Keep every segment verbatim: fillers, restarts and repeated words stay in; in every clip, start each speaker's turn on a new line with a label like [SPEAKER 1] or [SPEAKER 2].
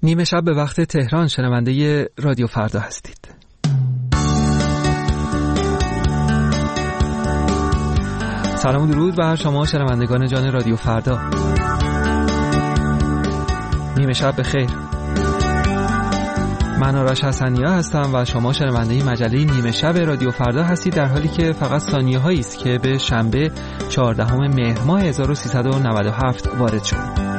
[SPEAKER 1] نیمه شب به وقت تهران شنونده رادیو فردا هستید. سلام و درود بر شما شنوندگان جان رادیو فردا. نیمه شب بخیر. من آرش حسنیا هستم و شما شنونده مجله نیمه شب رادیو فردا هستید، در حالی که فقط ثانیه هایی است که به شنبه چهاردهم مهر ماه هزار و سیصد و نود و هفت وارد شد.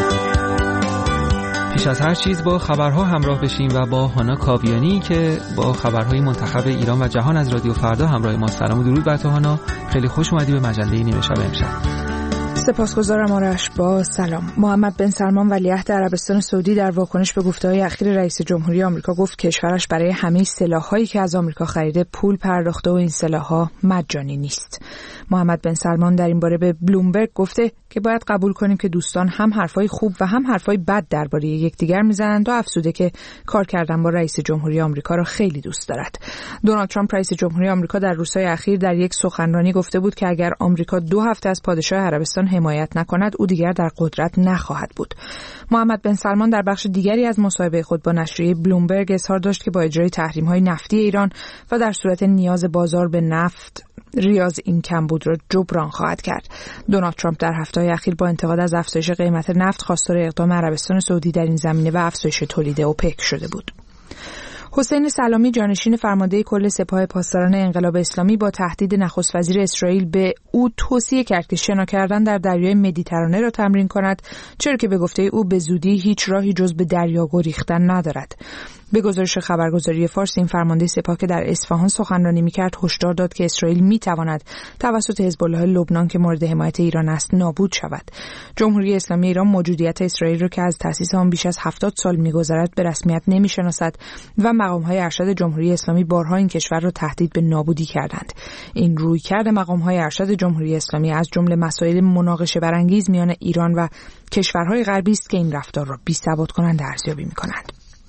[SPEAKER 1] پیش از هر چیز با خبرها همراه بشیم و با هانا کاویانی که با خبرهای منتخب ایران و جهان از رادیو فردا همراه ما. سلام و درود بر تو هانا، خیلی خوش اومدی به مجله نیمه شب امشب.
[SPEAKER 2] سپاسگزارم آرش. با سلام. محمد بن سلمان ولیعهد عربستان سعودی در واکنش به گفته‌های اخیر رئیس جمهوری آمریکا گفت کشورش برای همه سلاح‌هایی که از آمریکا خریده پول پرداخته و این سلاح‌ها مجانی نیست. محمد بن سلمان در این باره به بلومبرگ گفته که باید قبول کنیم که دوستان هم حرفای خوب و هم حرفای بد درباره یکدیگر میزنند و افزوده که کار کردن با رئیس جمهوری آمریکا را خیلی دوست دارد. دونالد ترامپ رئیس جمهوری آمریکا در روزهای اخیر در یک سخنرانی گفته بود که اگر آمریکا دو هفته از پادشاه عربستان حمایت نکند او دیگر در قدرت نخواهد بود. محمد بن سلمان در بخش دیگری از مصاحبه خود با نشریه بلومبرگ اظهار داشت که با اجرای تحریم‌های نفتی ایران و در صورت نیاز بازار به نفت ریاض این کمبود را جبران خواهد کرد. دونالد ترامپ در هفته‌های اخیر با انتقاد از افزایش قیمت نفت خواستار اقدام عربستان سعودی در این زمینه و افزایش تولید اوپک شده بود. حسین سلامی جانشین فرمانده کل سپاه پاسداران انقلاب اسلامی با تهدید نخست وزیر اسرائیل به او توصیه کرد که شنا کردن در دریای مدیترانه را تمرین کند، چرا که به گفته او به زودی هیچ راهی جز به دریا گریختن ندارد. به گزارش خبرگزاری فارس، این فرمانده سپاه که در اصفهان سخنرانی می‌کرد هشدار داد که اسرائیل می‌تواند توسط حزب الله لبنان که مورد حمایت ایران است نابود شود. جمهوری اسلامی ایران موجودیت اسرائیل را که از تأسیس آن بیش از هفتاد سال می‌گذرد به رسمیت نمی‌شناسد و مقام‌های ارشد جمهوری اسلامی بارها این کشور را تهدید به نابودی کردند. این رویکرد مقام‌های ارشد جمهوری اسلامی از جمله مسائل مناقشه برانگیز میان ایران و کشورهای غربی است که این رفتار را بی‌ثبات کننده ارزیابی می‌کنند.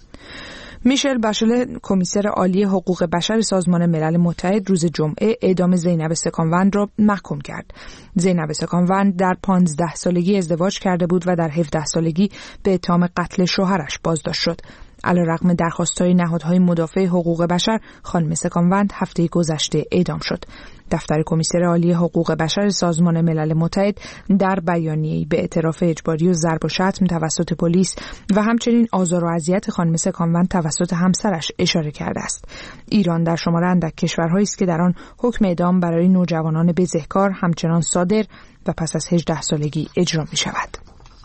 [SPEAKER 2] میشل باشله، کمیسر عالی حقوق بشر سازمان ملل متحد، روز جمعه اعدام زینب سکانوند را محکوم کرد. زینب سکانوند در پانزده سالگی ازدواج کرده بود و در هفده سالگی به اتهام قتل شوهرش بازداشت شد. علیرغم درخواست‌های نهادهای مدافع حقوق بشر، خانم سکانوند هفته گذشته اعدام شد. دفتر کمیسر عالی حقوق بشر سازمان ملل متحد در بیانیه‌ای به اعتراف اجباری و ضرب و شتم توسط پلیس و همچنین آزار و اذیت خانم سکانوند توسط همسرش اشاره کرده است. ایران در شمار اندک کشورهایی است که در آن حکم اعدام برای نوجوانان بزهکار همچنان صادر و پس از هجده سالگی اجرا می‌شود.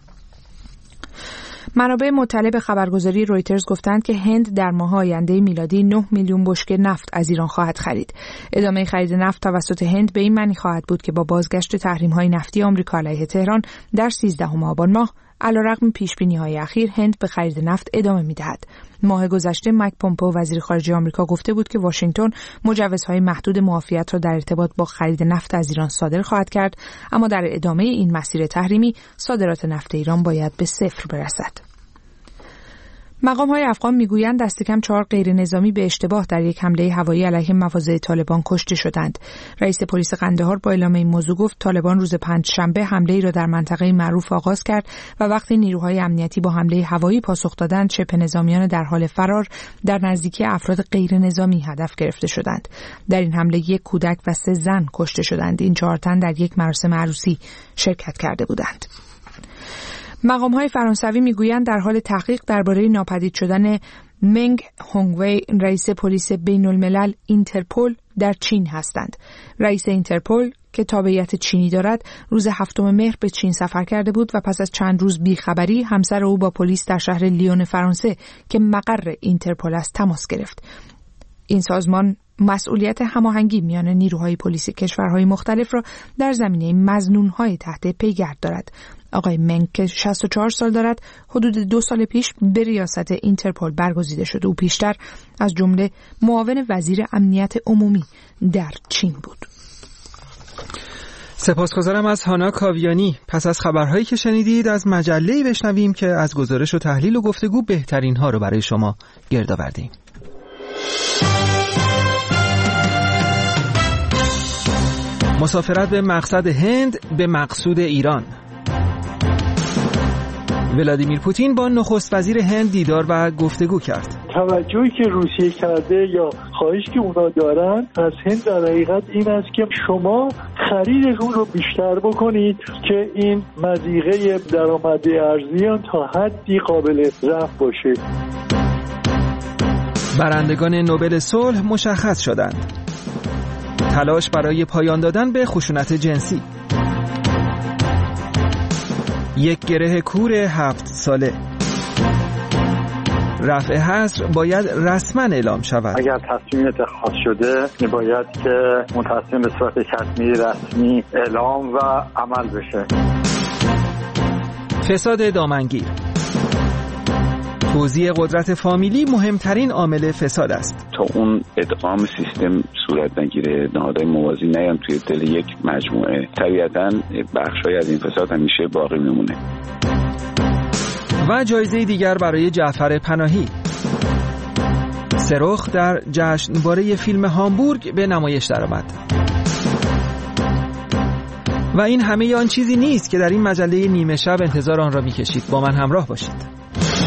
[SPEAKER 2] منابع مطلع به خبرگزاری رویترز گفتند که هند در ماه آینده میلادی نه میلیون بشکه نفت از ایران خواهد خرید. ادامه خرید نفت توسط هند به این معنی خواهد بود که با بازگشت تحریم‌های نفتی آمریکا علیه تهران در سیزدهم آبان ماه، علیرغم پیش‌بینی‌های اخیر، هند به خرید نفت ادامه می‌دهد. ماه گذشته مایک پومپئو وزیر خارجه آمریکا گفته بود که واشنگتن مجوزهای محدود معافیت را در ارتباط با خرید نفت از ایران صادر خواهد کرد، اما در ادامه این مسیر تحریمی صادرات نفت ایران باید به صفر برسد. مقام‌های افغان میگویند دست کم چهار غیر نظامی به اشتباه در یک حمله هوایی علیه مواضع طالبان کشته شدند. رئیس پلیس قندهار با اعلام این موضوع گفت طالبان روز پنجشنبه حمله‌ای را در منطقه معروف آغاز کرد و وقتی نیروهای امنیتی با حمله هوایی پاسخ دادند، شبه نظامیان در حال فرار در نزدیکی افراد غیر نظامی هدف گرفته شدند. در این حمله یک کودک و سه زن کشته شدند. این چهار تن در یک مراسم عروسی شرکت کرده بودند. مقام‌های فرانسوی میگویند در حال تحقیق درباره ناپدید شدن منگ هونگوی، رئیس پلیس بین‌الملل اینترپل در چین هستند. رئیس اینترپل که تابعیت چینی دارد، روز هفتم مهر به چین سفر کرده بود و پس از چند روز بیخبری همسر او با پلیس در شهر لیون فرانسه که مقر اینترپل است تماس گرفت. این سازمان مسئولیت هماهنگی میان نیروهای پلیسی کشورهای مختلف را در زمینه مظنون‌های تحت پیگرد دارد. آقای منگ که شصت و چهار سال دارد، حدود دو سال پیش به ریاست اینترپل برگزیده شد. او پیشتر از جمله معاون وزیر امنیت عمومی در چین بود.
[SPEAKER 1] سپاسگزارم از هانا کاویانی. پس از خبرهایی که شنیدید از مجله‌ای بشنویم که از گزارش و تحلیل و گفتگو بهترین ها رو برای شما گرد آوردیم. مسافرت به مقصد هند به مقصود ایران. ولادیمیر پوتین با نخست وزیر هند دیدار و گفتگو کرد.
[SPEAKER 3] توجهی که روسیه کرده یا خواهش که اونا دارن از هند در حقیقت این است که شما خریدتون رو بیشتر بکنید که این مضیقه درآمده ارزیان تا حدی قابل رفع باشه.
[SPEAKER 1] برندگان نوبل صلح مشخص شدند. تلاش برای پایان دادن به خشونت جنسی. یک گره کور هفت ساله. رفع حظر باید رسما اعلام شود.
[SPEAKER 4] اگر تصمیم اتخاذ شده باید که اون تصمیم به صورت کتبی رسمی اعلام و عمل بشه.
[SPEAKER 1] فساد دامنگیر. توزیع قدرت فامیلی مهمترین عامل فساد است.
[SPEAKER 5] تا اون ادغام سیستم صورت نگیره، نهادهای موازی نیان توی دل یک مجموعه، طبیعتاً بخشای از این فساد همیشه باقی میمونه.
[SPEAKER 1] و جایزه دیگر برای جعفر پناهی. سرخ در جشنواره فیلم هامبورگ به نمایش درآمد. و این همه آن چیزی نیست که در این مجله نیمه شب انتظار آن را می‌کشید. با من همراه باشید.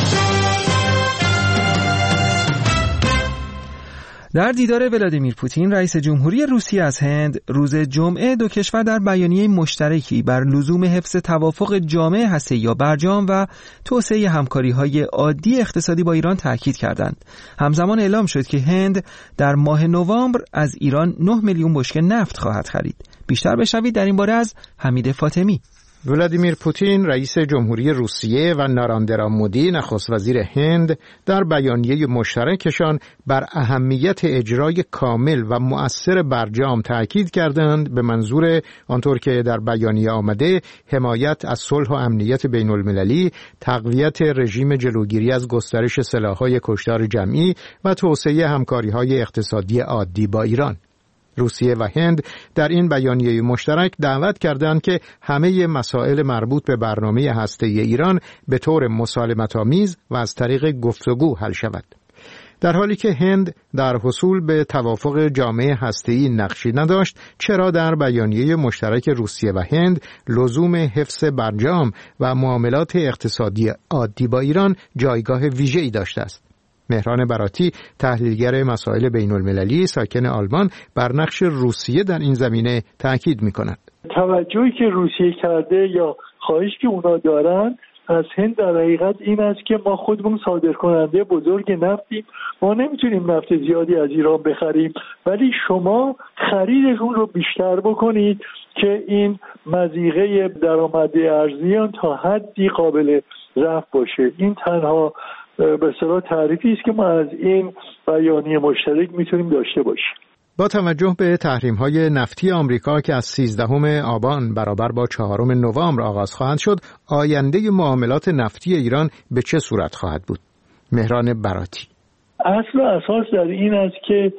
[SPEAKER 1] در دیدار ولادیمیر پوتین رئیس جمهوری روسیه از هند روز جمعه، دو کشور در بیانیه مشترکی بر لزوم حفظ توافق جامع هسته‌ای یا برجام و توسعه همکاری‌های عادی اقتصادی با ایران تاکید کردند. همزمان اعلام شد که هند در ماه نوامبر از ایران نه میلیون بشکه نفت خواهد خرید. بیشتر بشنوید در این باره از حمید فاطمی.
[SPEAKER 6] ولادیمیر پوتین رئیس جمهوری روسیه و ناراندرا مودی نخست وزیر هند در بیانیه مشترکشان بر اهمیت اجرای کامل و مؤثر برجام تاکید کردند به منظور آنطور که در بیانیه آمده حمایت از صلح و امنیت بین المللی، تقویت رژیم جلوگیری از گسترش سلاح‌های کشتار جمعی و توسعه همکاری‌های اقتصادی عادی با ایران. روسیه و هند در این بیانیه مشترک دعوت کردند که همه مسائل مربوط به برنامه هسته‌ای ایران به طور مسالمت‌آمیز و از طریق گفتگو حل شود. در حالی که هند در حصول به توافق جامع هسته‌ای نقشی نداشت، چرا در بیانیه مشترک روسیه و هند لزوم حفظ برجام و معاملات اقتصادی عادی با ایران جایگاه ویژه‌ای داشته است؟ مهران براتی، تحلیلگر مسائل بین المللی ساکن آلمان، بر نقش روسیه در این زمینه تاکید می‌کند.
[SPEAKER 3] توجهی که روسیه کرده یا خواهش که اونا دارن از هند در حقیقت این است که ما خودمون صادرکننده بزرگ نفتیم، ما نمیتونیم نفت زیادی از ایران بخریم، ولی شما خریدتون رو بیشتر بکنید که این مضیقه درآمده ارزیان تا حدی قابل رفع باشه. این تنها به اصطلاح تعریفی است که ما از این بیانیه مشترک میتونیم داشته باشیم.
[SPEAKER 6] با توجه به تحریم‌های نفتی آمریکا که از سیزدهم آبان برابر با چهارم نوامبر آغاز خواهد شد، آینده معاملات نفتی ایران به چه صورت خواهد بود؟ مهران براتی.
[SPEAKER 3] اصل و اساس در این است که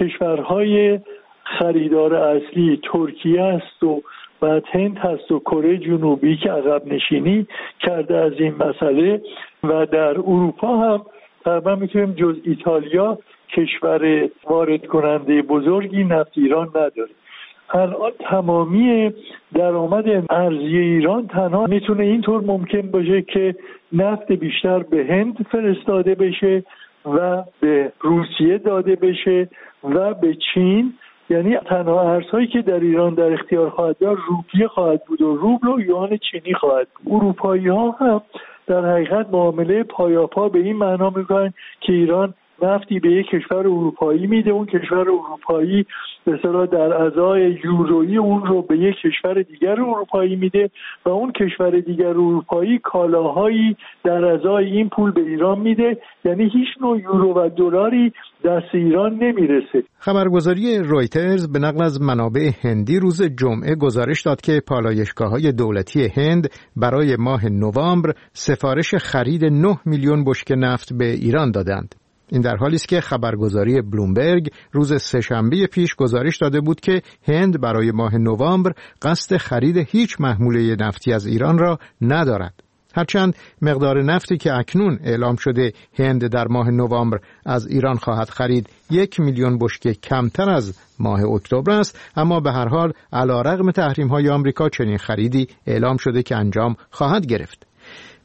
[SPEAKER 3] کشورهای خریدار اصلی ترکیه است و بعد هند هست و کره جنوبی که عقب نشینی کرده از این مسئله و در اروپا هم تقریبا میتونیم جز ایتالیا کشور وارد کننده بزرگی نفت ایران نداره. الان تمامی درآمد ارزی ایران تنها میتونه اینطور ممکن باشه که نفت بیشتر به هند فرستاده بشه و به روسیه داده بشه و به چین، یعنی تنها ارزهایی که در ایران در اختیار خواهد داشت روپیه خواهد بود و روبل و یوان چینی خواهد بود. اروپایی ها هم در حقیقت معامله پایاپا به این معنا میکنن که ایران نفتی به یک کشور اروپایی میده، اون کشور اروپایی به اصطلاح در ازای یورویی اون رو به یک کشور دیگر اروپایی میده و اون کشور دیگر اروپایی کالاهایی در ازای این پول به ایران میده، یعنی هیچ نوع یورو و دلاری دست ایران نمیرسه.
[SPEAKER 6] خبرگزاری رویترز به نقل از منابع هندی روز جمعه گزارش داد که پالایشگاه‌های دولتی هند برای ماه نوامبر سفارش خرید نه میلیون بشکه نفت به ایران دادند. این در حالی است که خبرگزاری بلومبرگ روز سه‌شنبه پیش گزارش داده بود که هند برای ماه نوامبر قصد خرید هیچ محموله نفتی از ایران را ندارد. هرچند مقدار نفتی که اکنون اعلام شده هند در ماه نوامبر از ایران خواهد خرید یک میلیون بشکه کمتر از ماه اکتبر است، اما به هر حال علیرغم تحریم‌های آمریکا چنین خریدی اعلام شده که انجام خواهد گرفت.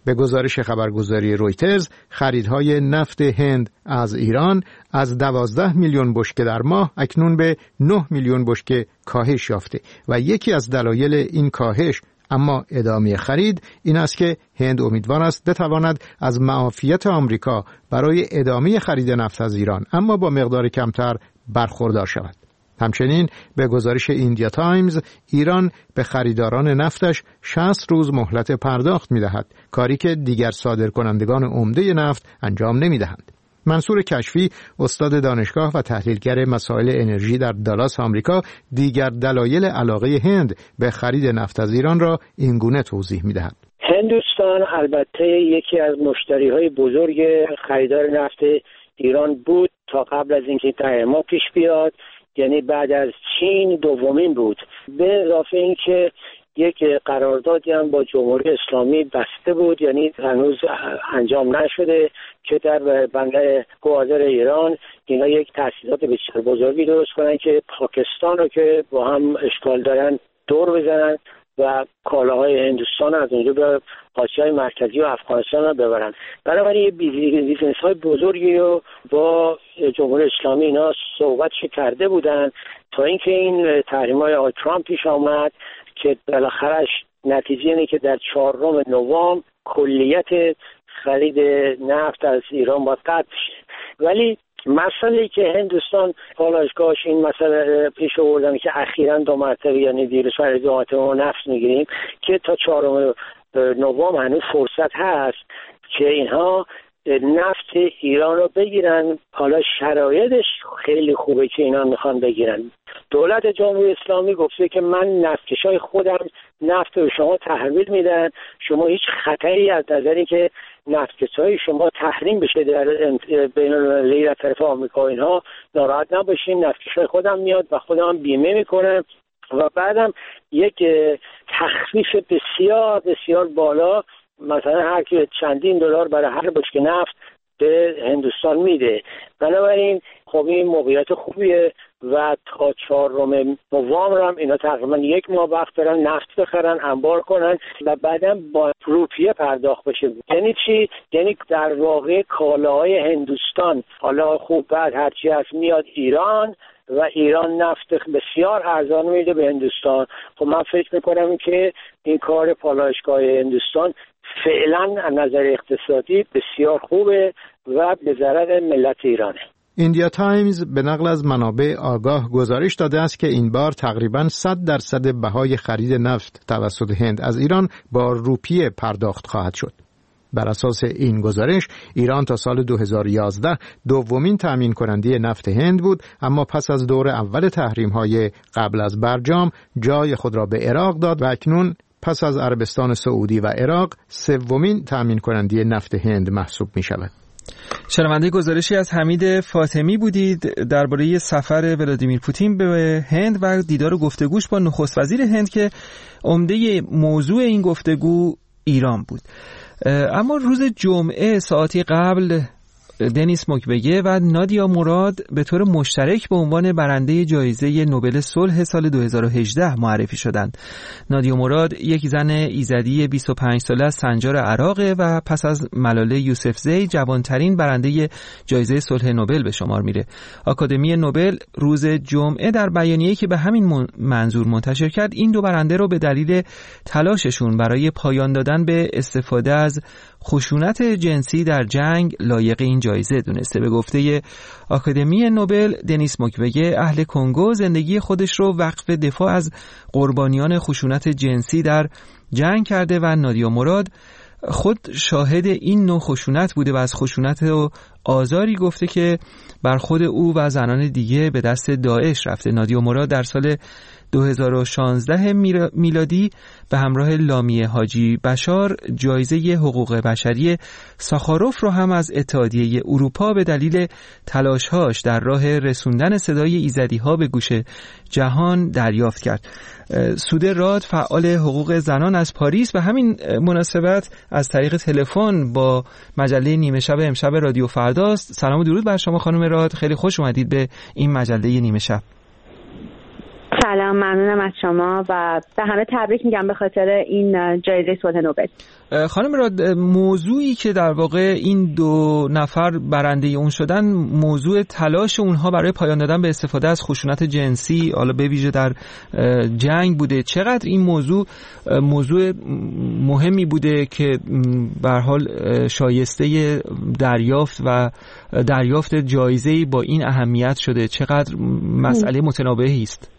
[SPEAKER 6] به گزارش خبرگزاری رویترز خریدهای نفت هند از ایران از دوازده میلیون بشکه در ماه اکنون به نه میلیون بشکه کاهش یافته و یکی از دلایل این کاهش اما ادامه خرید این است که هند امیدوار است بتواند از معافیت آمریکا برای ادامه خرید نفت از ایران اما با مقدار کمتر برخوردار شود. همچنین به گزارش ایندیا تایمز ایران به خریداران نفتش شصت روز مهلت پرداخت می‌دهد، کاری که دیگر صادرکنندگان عمده نفت انجام نمی‌دهند. منصور کشفی استاد دانشگاه و تحلیلگر مسائل انرژی در دالاس آمریکا دیگر دلایل علاقه هند به خرید نفت از ایران را اینگونه توضیح می‌دهد.
[SPEAKER 7] هندوستان البته یکی از مشتری‌های بزرگ خریدار نفت ایران بود تا قبل از اینکه تحریم‌ها پیش بیاد، یعنی بعد از چین دومین بود. به اضافه اینکه یک قراردادی هم با جمهوری اسلامی بسته بود، یعنی هنوز انجام نشده که در بندر گوادر ایران اینا یک تأسیسات بسیار بزرگی درست کنن که پاکستان رو که با هم اشکال دارن دور بزنن و کالاهای هندوستان از اونجا به آسیای مرکزی و افغانستان رو ببرن. بنابراین بیزنس های بزرگی رو با جمهوری اسلامی اینا صحبتش کرده بودن تا اینکه این تحریم‌های آقای ترامپ پیش آمد که بالاخره نتیجه اینه که در چهارم نوامبر کلیت خرید نفت از ایران باید قطع بشه. ولی مسئله که هندوستان پالایشگاهش این مسئله پیش آوردن که اخیراً دو مرتبه یعنی دیروز فردا دو مرتبه ما نفت میگیریم که تا چهارم نوامبر هنوز فرصت هست که اینها نفت ایران رو بگیرن. حالا شرایطش خیلی خوبه که اینا میخوان بگیرن. دولت جمهوری اسلامی گفته که من نفتکشای خودم نفت رو شما تحویل میدن، شما هیچ خطری از نظری که نفتکشای شما تحریم بشه در بین المللی از طرف آمریکا اینها ناراحت نباشین، نفتکشای خودم میاد و خودم بیمه میکنم و بعدم یک تخفیف بسیار بسیار بالا مثلا هر کی چندین دلار برای هر بشکه نفت به هندوستان میده. بنابراین خب این موقعیت خوبیه و تا چهارم نوامبر هم اینا تقریبا یک ماه وقت دارن نفت بخرن، انبار کنن و بعدم با روپیه پرداخت بشه. یعنی چی؟ یعنی در واقع کالاهای هندوستان حالا خوب بعد هرچی هست میاد ایران و ایران نفت بسیار ارزان میده به هندوستان. خب من فکر میکنم که این کار پالایشگاه هندوستان فعلا از نظر اقتصادی بسیار خوبه و به ضرر ملت ایرانه.
[SPEAKER 6] ایندیا تایمز به نقل از منابع آگاه گزارش داده است که این بار تقریباً صد درصد بهای خرید نفت توسط هند از ایران با روپیه پرداخت خواهد شد. بر اساس این گزارش ایران تا سال دو هزار و یازده دومین تامین کننده نفت هند بود، اما پس از دور اول تحریم‌های قبل از برجام جای خود را به عراق داد و اکنون پس از عربستان سعودی و عراق سومین تامین کننده نفت هند محسوب می شود.
[SPEAKER 1] شنونده گزارشی از حمید فاطمی بودید درباره سفر ولادیمیر پوتین به هند و دیدار و گفتگوش با نخست وزیر هند که عمده موضوع این گفتگو ایران بود. اما روز جمعه ساعتی قبل دنیس موکوگه و نادیا مراد به طور مشترک به عنوان برنده جایزه نوبل صلح سال دو هزار و هجده معرفی شدند. نادیا مراد یک زن ایزدی بیست و پنج ساله از سنجار عراق و پس از ملاله یوسفزی جوانترین برنده جایزه صلح نوبل به شمار میره. آکادمی نوبل روز جمعه در بیانیه‌ای که به همین منظور منتشر کرد این دو برنده رو به دلیل تلاششون برای پایان دادن به استفاده از خشونت جنسی در جنگ لایق این جایزه دونسته. به گفته آکادمی نوبل دنیس موکوگه اهل کنگو زندگی خودش رو وقف دفاع از قربانیان خشونت جنسی در جنگ کرده و نادیا مراد خود شاهد این نوع خشونت بوده و از خشونت و آزاری گفته که بر خود او و زنان دیگه به دست داعش رفته. نادیا مراد در سال دو هزار و شانزده میلادی به همراه لامیه حاجی بشار جایزه حقوق بشری ساخاروف رو هم از اتحادیه اروپا به دلیل تلاش‌هاش در راه رسوندن صدای ایزدی‌ها به گوش جهان دریافت کرد. سوده راد فعال حقوق زنان از پاریس به همین مناسبت از طریق تلفن با مجله نیمه شب امشب رادیو فرداست. سلام و درود بر شما خانم راد، خیلی خوش اومدید به این مجله نیمه شب.
[SPEAKER 8] سلام، ممنونم از شما و به همه تبریک میگم به خاطر این جایزه صلح نوبل.
[SPEAKER 1] خانم راد، موضوعی که در واقع این دو نفر برنده اون شدن موضوع تلاش اونها برای پایان دادن به استفاده از خشونت جنسی، حالا به ویژه در جنگ بوده. چقدر این موضوع موضوع مهمی بوده که به هر حال شایسته دریافت و دریافت جایزه‌ای با این اهمیت شده؟ چقدر مسئله متنابهی است؟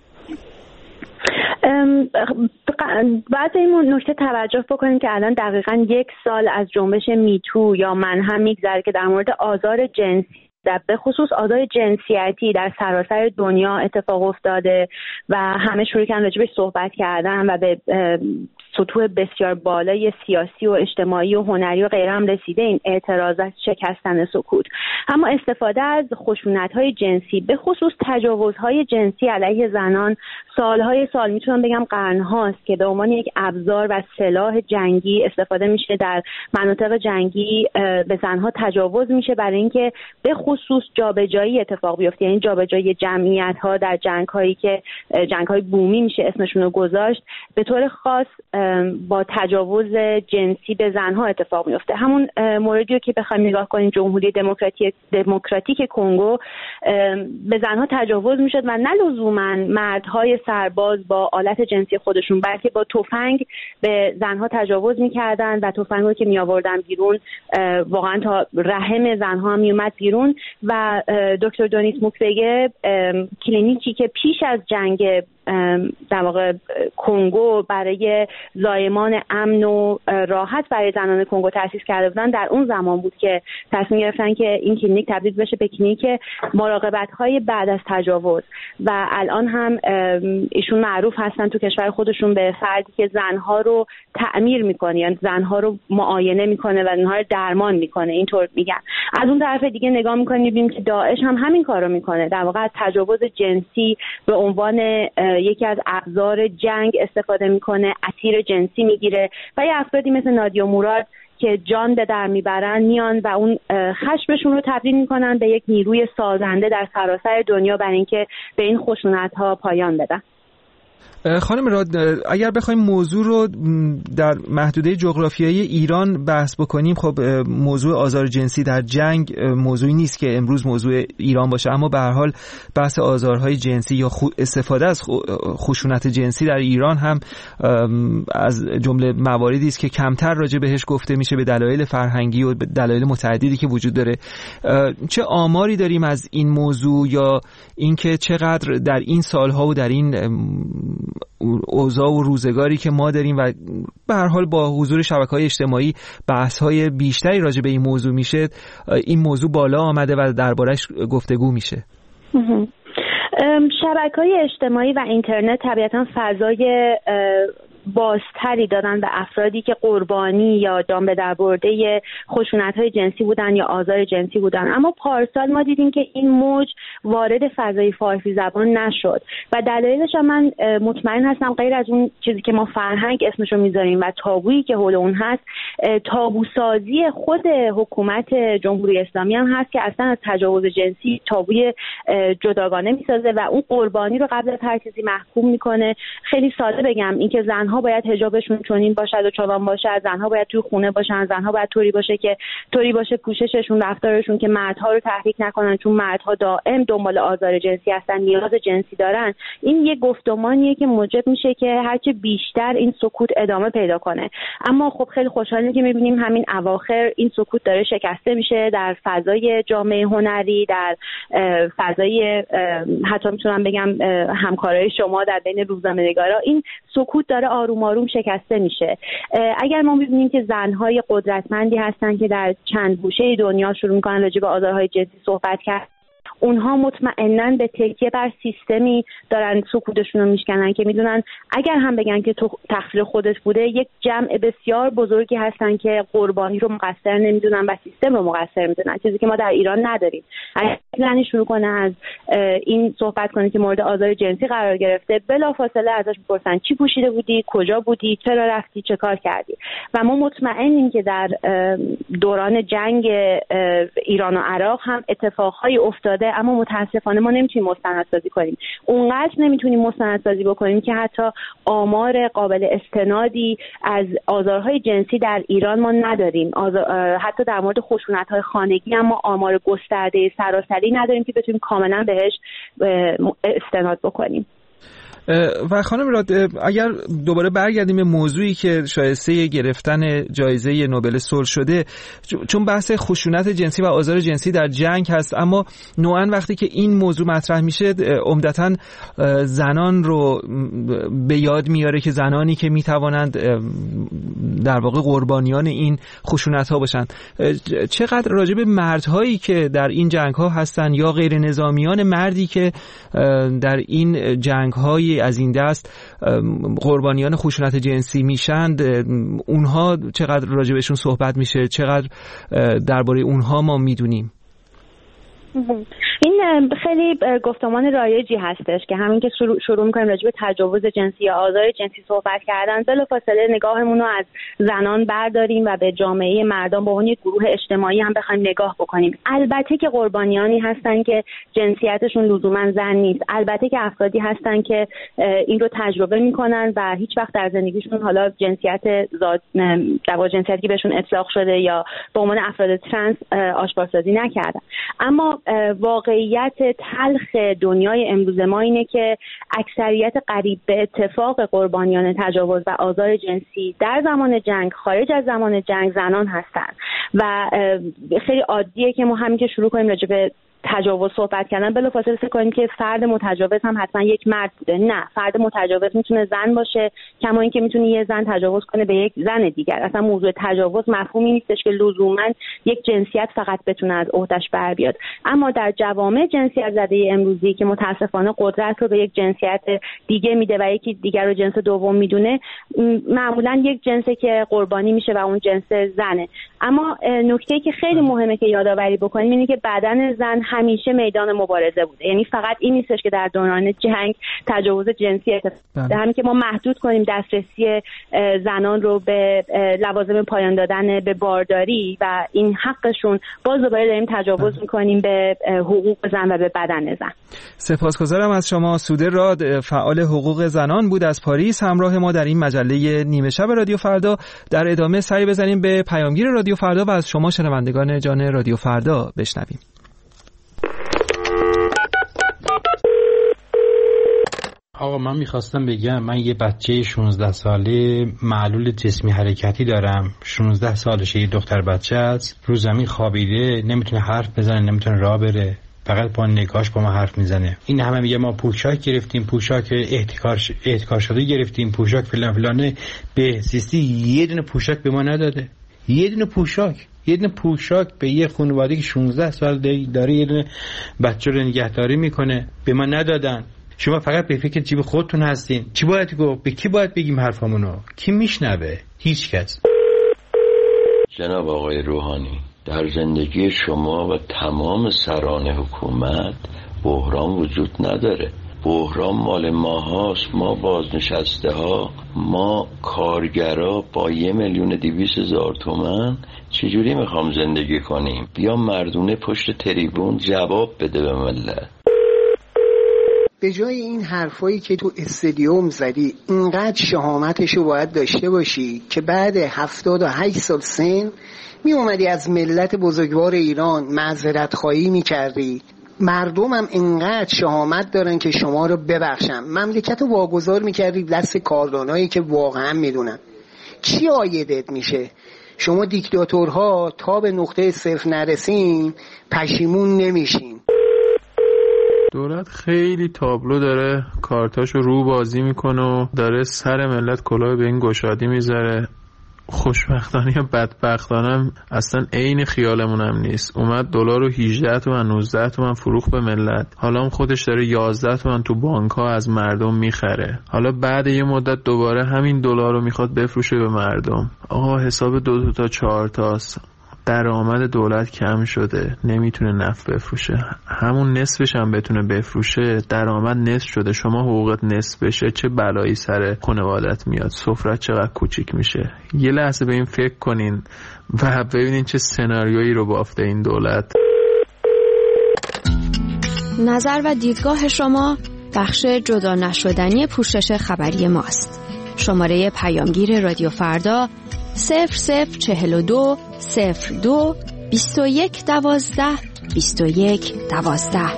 [SPEAKER 8] بعد این نکته توجه بکنیم که الان دقیقاً یک سال از جنبش میتو یا من هم میگذره که در مورد آزار جنسی، در به خصوص آزار جنسیتی در سراسر دنیا اتفاق افتاده و همه شروع کردن راجعش صحبت کردن و به سطوح بسیار بالای سیاسی و اجتماعی و هنری و غیره هم رسیده این اعتراضات شکستن سکوت. اما استفاده از خشونت‌های جنسی، به خصوص تجاوزهای جنسی علیه زنان، سالهای سال، میتونم بگم قرن‌هاست که به عنوان یک ابزار و سلاح جنگی استفاده میشه. در مناطق جنگی به زنها تجاوز میشه برای اینکه به خصوص جابجایی اتفاق بیفته، یعنی جابجایی جمعیت‌ها در جنگ‌هایی که جنگ‌های بومی میشه اسمشون رو گذاشت، به طور خاص با تجاوز جنسی به زنها اتفاق میفته. همون موردی که بخوایم نگاه کنیم، جمهوری دموکراتیک دموکراتیک کنگو به زنها تجاوز میشد و نه لزوما مردهای سرباز با آلت جنسی خودشون، بلکه با تفنگ به زنها تجاوز میکردن و تفنگی که میآوردن بیرون واقعا تا رحم زنها میومد بیرون. و دکتر دونیس موکوگه، کلینیکی که پیش از جنگ در واقع کنگو برای زایمان امن و راحت برای زنان کنگو تأسیس کرده بودن، در اون زمان بود که تصمیم گرفتن که این کلینیک تبدیل بشه به کلینیک مراقبت‌های بعد از تجاوز. و الان هم ایشون معروف هستن تو کشور خودشون به فردی که زنها رو تعمیر میکنه، یعنی زنها رو معاینه میکنه و اونها رو درمان میکنه، اینطور میگن. از اون طرف دیگه نگاه میکنیم میبینیم که داعش هم همین کارو میکنه، در واقع از تجاوز جنسی به عنوان یکی از ابزار جنگ استفاده میکنه، اسیر جنسی میگیره و یه افرادی مثل نادیا مراد که جان به در میبرن میان و اون خشمشون رو تبدیل میکنن به یک نیروی سازنده در سراسر دنیا برای اینکه به این خشونت‌ها پایان بدن.
[SPEAKER 1] خانم راد، اگر بخوایم موضوع رو در محدوده جغرافیایی ایران بحث بکنیم، خب موضوع آزار جنسی در جنگ موضوعی نیست که امروز موضوع ایران باشه، اما به هر حال بحث آزارهای جنسی یا استفاده از خشونت جنسی در ایران هم از جمله مواردی است که کمتر راجع بهش گفته میشه به دلایل فرهنگی و به دلایل متعددی که وجود داره. چه آماری داریم از این موضوع یا اینکه چقدر در این سالها و در این اوضاع و روزگاری که ما داریم و به هر حال با حضور شبکه‌های اجتماعی بحث‌های بیشتری راجع به این موضوع میشه، این موضوع بالا آمده و درباره‌اش گفتگو میشه؟
[SPEAKER 8] شبکه‌های اجتماعی و اینترنت طبیعتاً فضای بازتری دادن به افرادی که قربانی یا جان به در برده خشونت‌های جنسی بودن یا آزار جنسی بودن. اما پارسال ما دیدیم که این موج وارد فضای فارسی زبان نشد و دلایلش هم من مطمئن هستم غیر از اون چیزی که ما فرهنگ اسمشو میذاریم و تابویی که حول اون هست، تابوسازی خود حکومت جمهوری اسلامی هم هست که اصلا از تجاوز جنسی تابوی جداگانه میسازه و اون قربانی رو قبل از هر چیزی محکوم میکنه. خیلی ساده بگم، اینکه زنها باید حجابشون چنین باشد و چنان باشد، زنها باید توی خونه باشن، زنها باید طوری باشه که طوری باشه پوشششون، رفتارشون که مردها رو تحریک نکنن چون مردها دائم دنبال آزار جنسی هستن، نیاز جنسی دارن. این یه گفتمانیه که موجب میشه که هرچه بیشتر این سکوت ادامه پیدا کنه. اما خب خیلی خوشحالیم که میبینیم همین اواخر این سکوت داره شکسته میشه در فضای جامعه هنری، در فضای حتی میتونم بگم همکارای شما در بین روزنامه‌نگارا، این سکوت داره آروم آروم شکسته میشه. اگر ما می‌بینیم که زن‌های قدرتمندی هستن که در چند گوشه دنیا شروع می‌کنن راجع به آزارهای جنسی صحبت کردن، اونها مطمئناً به تکیه بر سیستمی دارن سکوتشون رو میشکنن که میدونن اگر هم بگن که تو تقصیر خودش بوده، یک جمع بسیار بزرگی هستن که قربانی رو مقصر نمیدونن و سیستم رو مقصر میدونن، چیزی که ما در ایران نداریم. اگر زنی شروع کنه از این صحبت کنه که مورد آزار جنسی قرار گرفته، بلافاصله ازش میپرسن چی پوشیده بودی، کجا بودی، چرا رفتی، چه کار کردی. و ما مطمئنیم که در دوران جنگ ایران و عراق هم اتفاقهای افتاده اما متاسفانه ما نمیتونیم مستندسازی کنیم. اونقدر نمیتونیم مستندسازی بکنیم که حتی آمار قابل استنادی از آزارهای جنسی در ایران ما نداریم. حتی در مورد خشونت‌های خانگی هم ما آمار گسترده سراسری نداریم که بتونیم کاملا بهش استناد بکنیم.
[SPEAKER 1] و خانم راد، اگر دوباره برگردیم به موضوعی که شایسته گرفتن جایزه نوبل صلح شده، چون بحث خشونت جنسی و آزار جنسی در جنگ هست، اما نوعا وقتی که این موضوع مطرح میشه عمدتاً زنان رو به یاد میاره که زنانی که میتوانند در واقع قربانیان این خشونت ها باشن. چقدر راجع به مردهایی که در این جنگ ها هستن یا غیر نظامیان مردی که در این جنگ های از این دست قربانیان خشونت جنسی میشند، اونها چقدر راجع بهشون صحبت میشه، چقدر درباره اونها ما میدونیم؟
[SPEAKER 8] این خیلی گفتمان رایجی هستش که همین که شروع, شروع میکنیم راجع به تجاوز جنسی یا آزار جنسی صحبت کردن، بلافاصله نگاهمون رو از زنان برداریم و به جامعه مردان به عنوان یک گروه اجتماعی هم بخوایم نگاه بکنیم. البته که قربانیانی هستن که جنسیتشون لزوما زن نیست، البته که افرادی هستن که این رو تجربه میکنن و هیچ وقت در زندگیشون حالا جنسیت زاد در جنسیتی که بهشون اطلاق شده یا به عنوان افراد ترنس آشکارسازی نکردن. اما واقعیت تلخ دنیای امروز ما اینه که اکثریت قریب به اتفاق قربانیان تجاوز و آزار جنسی در زمان جنگ، خارج از زمان جنگ، زنان هستن و خیلی عادیه که ما همین که شروع کنیم راجع به تجاوز صحبت کردن بلافاصله فکر کنیم که فرد متجاوز هم حتما یک مرد بوده. نه، فرد متجاوز میتونه زن باشه، کما اینکه میتونه یه زن تجاوز کنه به یک زن دیگر. اصلا موضوع تجاوز مفهومی نیستش که لزوما یک جنسیت فقط بتونه از عهده‌اش بر بیاد. اما در جوامع جنسیت زده امروزی که متاسفانه قدرت رو به یک جنسیت دیگه میده و یکی دیگر رو جنس دوم میدونه، معمولا یک جنسی که قربانی میشه و اون جنس زنه. اما نکته‌ای که خیلی مهمه که یادآوری بکنیم اینه که بدن زن همیشه میدان مبارزه بوده. یعنی فقط این نیستش که در دوران جنگ تجاوز جنسی اتفاق افتاده، همین که ما محدود کنیم دسترسی زنان رو به لوازم پایان دادن به بارداری و این حقشون، باز دوباره داریم تجاوز میکنیم به حقوق زن و به بدن زن.
[SPEAKER 1] سپاسگزارم از شما. سوده راد، فعال حقوق زنان بود از پاریس، همراه ما در این مجله نیمه شب رادیو فردا. در ادامه سری بزنیم به پیامگیر رادیو فردا و از شما شنوندگان جان رادیو فردا بشنویم.
[SPEAKER 9] آقا من میخواستم بگم من یه بچه شانزده ساله معلول جسمی حرکتی دارم. شانزده سالشه، یه دختر بچه است، رو زمین خوابیده، نمیتونه حرف بزنه، نمیتونه راه بره، فقط با نگاهش با ما حرف میزنه. این همه میگه ما پوشاک گرفتیم، پوشاک احتکار احتکار شده گرفتیم، پوشاک فلان فلانه. بهزیستی یه دونه پوشاک به ما نداده. یه دونه پوشاک یه دونه پوشاک به یه خانواده که شانزده سال داره یه دونه بچه رو نگهداری میکنه به ما ندادن. شما فقط به فکر جیب خودتون هستین. چی باید گفت؟ به کی باید بگیم حرفمونو؟ کی میشنوه؟ هیچ کس.
[SPEAKER 10] جناب آقای روحانی، در زندگی شما و تمام سران حکومت بحران وجود نداره. بحران مال ما هاست، ما بازنشسته ها، ما کارگرا با یه میلیون دویست هزار تومن چجوری میخوام زندگی کنیم؟ بیا مردونه پشت تریبون جواب بده به ملت.
[SPEAKER 11] به جای این حرفایی که تو استادیوم زدی، اینقدر شهامتشو باید داشته باشی که بعد هفتاد و هشت سال سن می اومدی از ملت بزرگوار ایران معذرت خواهی می کردی. مردم هم اینقدر شهامت دارن که شما رو ببخشن، مملکت رو واگذار می کردی دست کاردانایی که واقعا می دونن. چی آیدت میشه؟ شما دیکتاتورها تا به نقطه صفر نرسین پشیمون نمیشین.
[SPEAKER 12] دولت خیلی تابلو داره کارتاشو رو بازی میکنه و داره سر ملت کلاه به این گشادی میذاره. خوشبختانه یا بدبختانه اصلا عین خیالمون هم نیست. اومد دلار رو هجده تومن نوزده تومن فروخت به ملت، حالا هم خودش داره یازده تومن تو بانک ها از مردم میخره. حالا بعد یه مدت دوباره همین دلار رو میخواد بفروشه به مردم. آقا حساب دو, دو تا چهار تاست، درآمد دولت کم شده، نمیتونه نفت بفروشه، همون نصفش هم بتونه بفروشه درآمد نصف شده. شما حقوقت نصف بشه چه بلایی سر خانوادت میاد، سفرت چقدر کوچیک میشه. یه لحظه به این فکر کنین و ببینین چه سناریویی رو بافته این دولت.
[SPEAKER 13] نظر و دیدگاه شما بخش جدا نشدنی پوشش خبری ماست. شماره پیامگیر رادیو فردا صفر صفر چهل و دو صفر دو بیست و یک دوازده بیست و یک دوازده.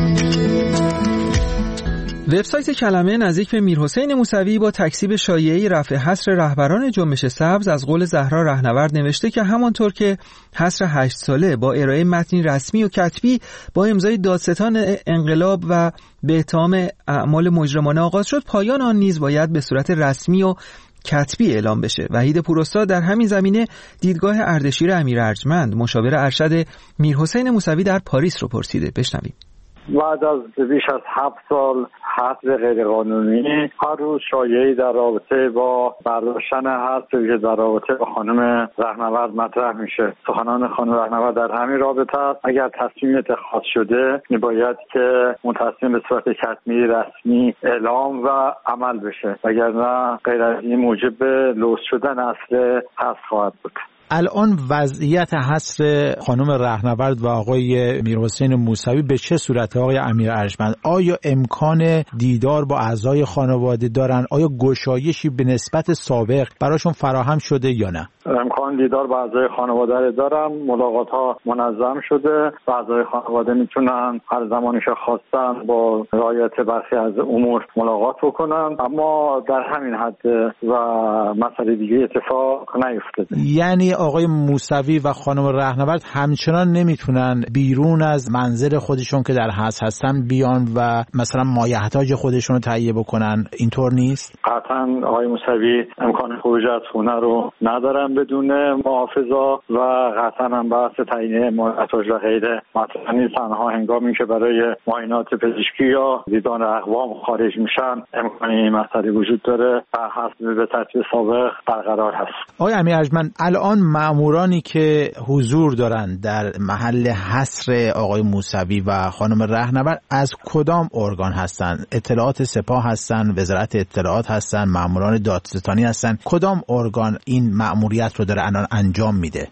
[SPEAKER 1] وبسایت کلمه نزدیک به میرحسین موسوی با تکذیب شایعه رفع حصر رهبران جنبش سبز از قول زهرا رهنورد نوشته که همانطور که حصر هشت ساله با ارائه متنی رسمی و کتبی با امضای دادستان انقلاب و به اتهام اعمال مجرمانه آغاز شد، پایان آن نیز باید به صورت رسمی و کتبی اعلام بشه. وحید پوراستاد در همین زمینه دیدگاه اردشیر امیر ارجمند مشاور ارشد میرحسین موسوی در پاریس رو پرسیده. بشنویم.
[SPEAKER 4] بعد از بیش از هفت سال حصر غیرقانونی، هر روز شایعه‌ای در رابطه با برداشتن حصر در رابطه با خانم رهنورد مطرح میشه. سخنان خانم رهنورد در همین رابطه است. اگر تصمیم اتخاذ شده میباید که اون تصمیم به صورت کتبی رسمی اعلام و عمل بشه، وگرنه غیر از این موجب لوث شدن اصل حصر خواهد بود.
[SPEAKER 14] الان وضعیت حصر خانم رهنورد و آقای میرحسین موسوی به چه صورته آقای امیر ارجمند؟ آیا امکان دیدار با اعضای خانواده دارن؟ آیا گشایشی به نسبت سابق براشون فراهم شده یا نه؟
[SPEAKER 4] امکان دیدار با اعضای خانواده دارم. ملاقات ها منظم شده و اعضای خانواده میتونن هر زمانی که خواستن با رعایت برخی از امور ملاقات بکنن، اما در همین حد و مسئله دیگه اتفاق نیفتاده.
[SPEAKER 14] یعنی آقای موسوی و خانم رهنورد همچنان نمیتونن بیرون از منزل خودشون که در حصر هستن بیان و مثلا مایحتاج خودشون رو تهیه بکنن؟ اینطور نیست؟
[SPEAKER 4] قطعا آقای موسوی امکان خروج از خونه رو ندارن بدون محافظا و قطعا هم بحث تعیین مایحتاج و غیره مطرح نیست. تنها هنگامی که برای معاینات پزشکی یا دیدار اقوام خارج میشن امکان این مسئله وجود داره و حسب به ترتیب سابق برقرار هست.
[SPEAKER 14] آقای امیر ارجمند، الان مامورانی که حضور دارن در محل حصر آقای موسوی و خانم رهنورد از کدام ارگان هستن؟ اطلاعات سپاه هستن، وزارت اطلاعات هستن، ماموران دادستانی هستن؟ کدام ارگان این مأموریت رو داره الان انجام میده؟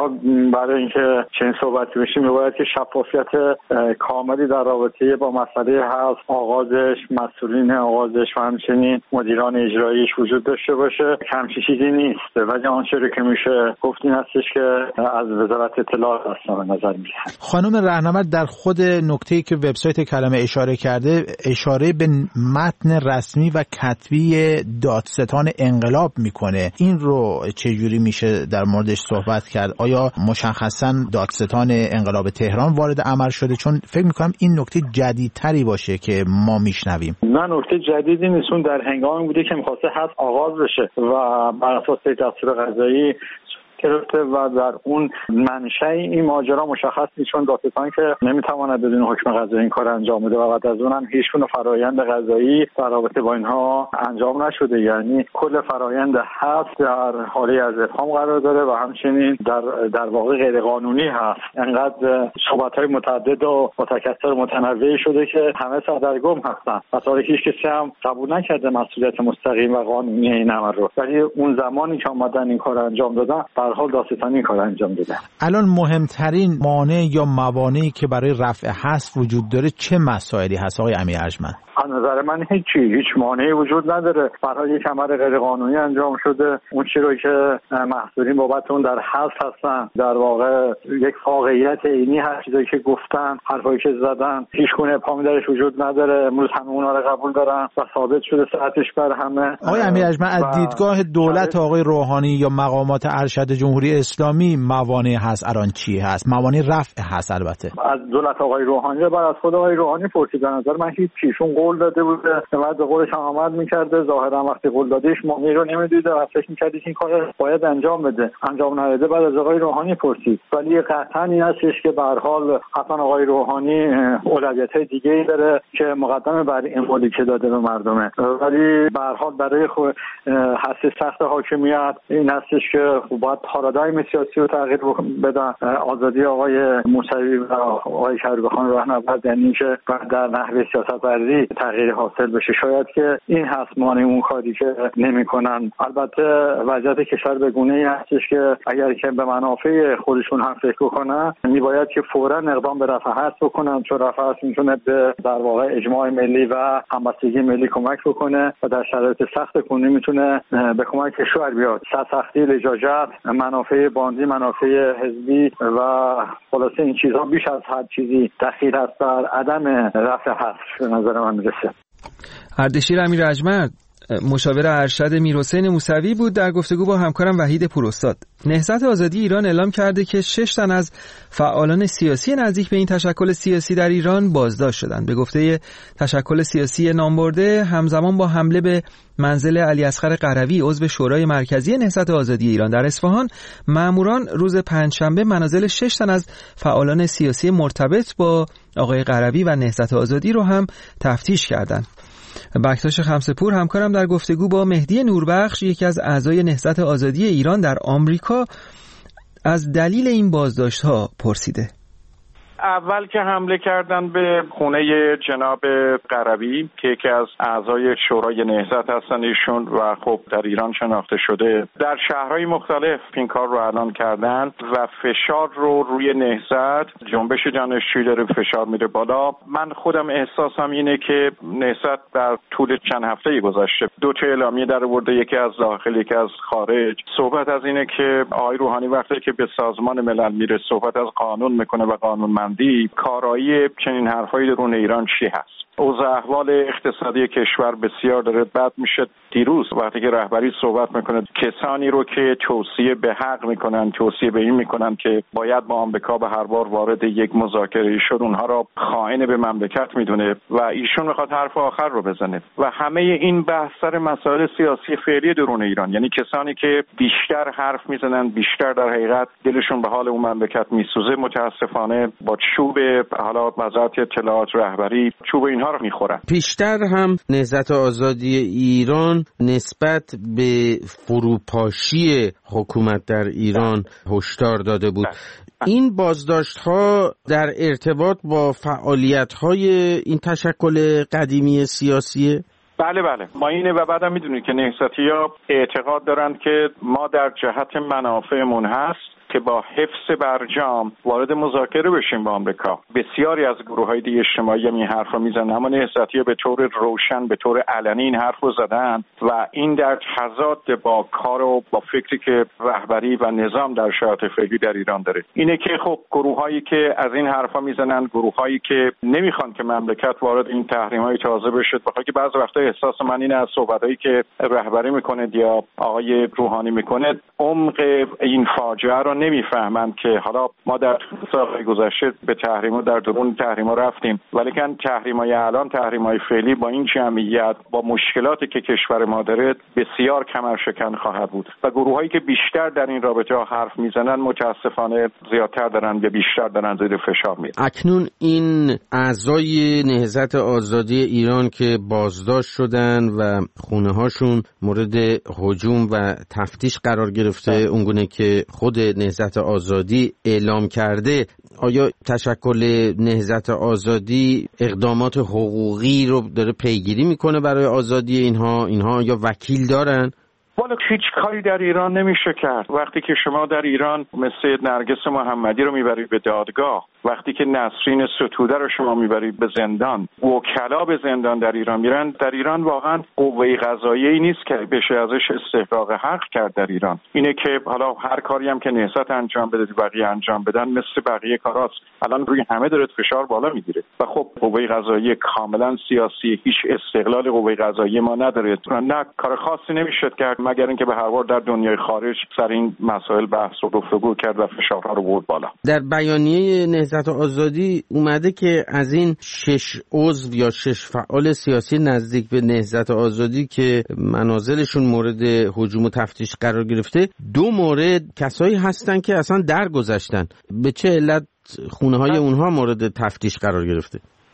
[SPEAKER 4] برای اینکه چنین صحبتی بشه میباید که شفافیت کاملی در رابطه با مسئله حصر، آغازش، مسئولین آغازش و همچنین مدیران اجراییش وجود داشته باشه. همچین چیزی نیست، ولی آنچه رو که میشه گفت این هستش که از وزارت اطلاعات اصلا نظر میگیرن.
[SPEAKER 14] خانم رهنورد در خود نکته‌ای که وبسایت کلمه اشاره کرده اشاره به متن رسمی و کتبی دادستان انقلاب میکنه. این رو چجوری میشه در موردش صحبت کرد؟ آیا مشخصاً دادستان انقلاب تهران وارد عمل شده؟ چون فکر میکنم این نکته جدیدتری باشه که ما میشنویم.
[SPEAKER 4] نه، نکته جدیدی نیست. اون در هنگامی بوده که میخواسته حصر آغاز بشه و بر اساس دستور قضایی گرفته و در اون منشأ این ماجرا مشخص نیست، چون دادستان که نمیتواند بدون حکم قضایی این کار انجام بده و بعد از اونم هیچ گونه فرایند قضایی در رابطه با اینها انجام نشده. یعنی کل فرایند حبس در حالی از ابهام قرار داره و همچنین در در واقع غیر قانونی هست. انقدر صحبت‌های متعدد و متکثر متنوعی شده که همه سردرگم هستن و تا هیچ کسی هم قبول نکرده مسئولیت مستقیم و قانونی این عمل رو. ولی اون زمانی که اومدن این کار انجام دادن در حال دادستانی این کار انجام دادن.
[SPEAKER 14] الان مهمترین مانع یا موانعی که برای رفع حصر وجود داره چه مسائلی هست آقای امیر ارجمند؟
[SPEAKER 4] از نظر من هیچی هیچ مانعی وجود نداره. برای یک عمل غیر قانونی انجام شده. اون چیزی رو که محصولین بابت اون در حبس هستن در واقع یک واقعیت عینی هست. چیزایی که گفتن، حرفایی که زدن، هیچ گونه ابهامی درش وجود نداره. امروز همه اونا رو قبول دارن و ثابت شده صحتش بر همه.
[SPEAKER 14] آقای امیر ارجمند، از دیدگاه دولت آقای روحانی یا مقامات ارشد جمهوری اسلامی موانع هست الان چی هست؟ موانع رفع هست. البته
[SPEAKER 4] از دولت آقای روحانی بعد از خود آقای روحانی پرسید. به نظر من هیچ چیشون قول داده بوده، بعد به قولش هم عمل میکرده. ظاهرا وقتی قول دادهش معنی رو نمیدیده و فکر میکرد که این کار باید انجام بده، انجام نداده. بعد از آقای روحانی پرسید. ولی قطعا این هستش که به هر حال حتما آقای روحانی اولویت‌های دیگه‌ای داره که مقدمه بر این قولی که داده به مردمه. ولی به هر حال برای حث سخت حاکمیت این هستش که باید پارادایم سیاسی رو تغییر بدن. آزادی آقای موسوی و آقای کریم‌خان رهنورد یعنی که در نحوه سیاست‌ورزی تغییر حاصل بشه. شاید که این هست مانع اون کاری که نمیکنن. البته وضعیت کشور به گونه‌ای هستش که اگر که به منافع خودشون هم فکر کنن میباید که فوراً اقدام به رفع حرف بکنن، چون رفع حرف میتونه به در واقع اجماع ملی و همبستگی ملی کمک بکنه و در شرایط سخت کنونی میتونه به کمک کشور بیاد. سختی، لجاجت، منافع باندی، منافع حزبی و خلاصه این چیزها بیش از هر چیزی دخیل است بر عدم رفع حرف به نظر من میرسه.
[SPEAKER 1] اردشیر امیرعجمرد مشاور ارشد میرحسین موسوی بود در گفتگو با همکارم وحید پوراستاد. نهضت آزادی ایران اعلام کرده که شش تن از فعالان سیاسی نزدیک به این تشکل سیاسی در ایران بازداشت شدند. به گفته تشکل سیاسی نامبرده، همزمان با حمله به منزل علیاصغر قروی عضو شورای مرکزی نهضت آزادی ایران در اصفهان، ماموران روز پنجشنبه منازل شش تن از فعالان سیاسی مرتبط با آقای قروی و نهضت آزادی رو هم تفتیش کردند. بکتاش خمسه‌پور همکارم در گفتگو با مهدی نوربخش، یکی از اعضای نهضت آزادی ایران در آمریکا، از دلیل این بازداشت‌ها پرسیده.
[SPEAKER 15] اول که حمله کردن به خونه جناب قروی که یکی از اعضای شورای نهضت هستن ایشون و خب در ایران شناخته شده، در شهرهای مختلف این کار رو اعلان کردن و فشار رو روی نهضت، جنبش دانشجویی داره فشار میره بالا. من خودم احساسم اینه که نهضت در طول چند هفته گذشته دو تا اعلامیه در آورده، یکی از داخل یکی از خارج. صحبت از اینه که آقای روحانی وقتی که به سازمان ملل میره صحبت از قانون میکنه و قانون کارایی چنین حرفایی درون ایران چی هست؟ اوضاع احوال اقتصادی کشور بسیار داره بد میشه. دیروز وقتی که رهبری صحبت میکنه کسانی رو که توصیه به حق میکنن، توصیه به این میکنن که باید با آمریکا به هر بار وارد یک مذاکره شد، اونها را خائن به مملکت میدونه و ایشون میخواد حرف آخر رو بزنه. و همه این بحث سر مسائل سیاسی فعلی درون ایران، یعنی کسانی که بیشتر حرف میزنن، بیشتر در حقیقت دلشون به حال اون مملکت میسوزه، متاسفانه با چوب حالا وزارت اطلاعات رهبری چوب اینها رو میخورن.
[SPEAKER 16] پیشتر هم نهضت آزادی ایران نسبت به فروپاشی حکومت در ایران هشدار داده بود. این بازداشت‌ها در ارتباط با فعالیت‌های این تشکل قدیمی سیاسیه؟
[SPEAKER 15] بله بله، ما اینه و بعدم میدونید که نهضتی‌ها اعتقاد دارند که ما در جهت منافعمون هست که با حفظ برجام وارد مذاکره بشیم با آمریکا. بسیاری از گروه‌های دیگه اجتماعی هم این حرف رو میزنن، اما نهضتی‌ها به طور روشن، به طور علنی این حرف رو زدن و این در تضاد با کار و با فکری که رهبری و نظام در شرایط فعلی در ایران داره. اینه که خب گروه‌هایی که از این حرفا میزنن، گروه‌هایی که نمیخوان که مملکت وارد این تحریم‌های تازه بشه، بخاطر که بعضی وقتا احساس من اینه از صحبتایی که رهبری میکنه یا آقای روحانی میکنه، عمق این فاجعه رو نمیفهمن که حالا ما در سالهای گذشته به تحریم‌ها در درون تحریم‌ها رفتیم، ولیکن تحریم‌های الان، تحریم‌های فعلی با این جمعیت، با مشکلاتی که کشور ما داره بسیار کمرشکن خواهد بود و گروهایی که بیشتر در این رابطه ها حرف میزنن متاسفانه زیادتر دارن یا بیشتر دارن زیر فشار میاد.
[SPEAKER 16] اکنون این اعضای نهضت آزادی ایران که بازداشت شدن و خونه هاشون مورد هجوم و تفتیش قرار گرفته اونگونه که خود نهضت آزادی اعلام کرده، آیا تشکل نهضت آزادی اقدامات حقوقی رو داره پیگیری میکنه برای آزادی اینها؟ اینها یا وکیل دارن؟
[SPEAKER 15] والا هیچ کاری در ایران نمیشه کرد. وقتی که شما در ایران مثل نرگس محمدی رو میبرید به دادگاه، وقتی که نسرین ستوده رو شما میبرید به زندان، وکلا به زندان در ایران میرن، در ایران واقعا قوه قضاییه‌ای نیست که بشه ازش استحقاق حق کرد. در ایران اینه که حالا هر کاری هم که نهضت انجام بده بقیه انجام بدن مثل بقیه کاراست. الان روی همه داره فشار بالا میگیره و خب قوه قضاییه کاملا سیاسی، هیچ استقلال قوه قضاییه ما نداره. نه کار خاصی نمیشه کرد مگر اینکه به هر بار در دنیای خارج سر این مسائل بحث و گفتگو کرد و فشارها رو برد بالا.
[SPEAKER 16] در بیانیه نهضت آزادی اومده که از این شش عضو یا شش فعال سیاسی نزدیک به نهضت آزادی که منازلشون مورد هجوم و تفتیش قرار گرفته، دو مورد کسایی هستن که اصلا درگذشتن. به چه علت خونه های اونها مورد تفتیش قرار گرفته؟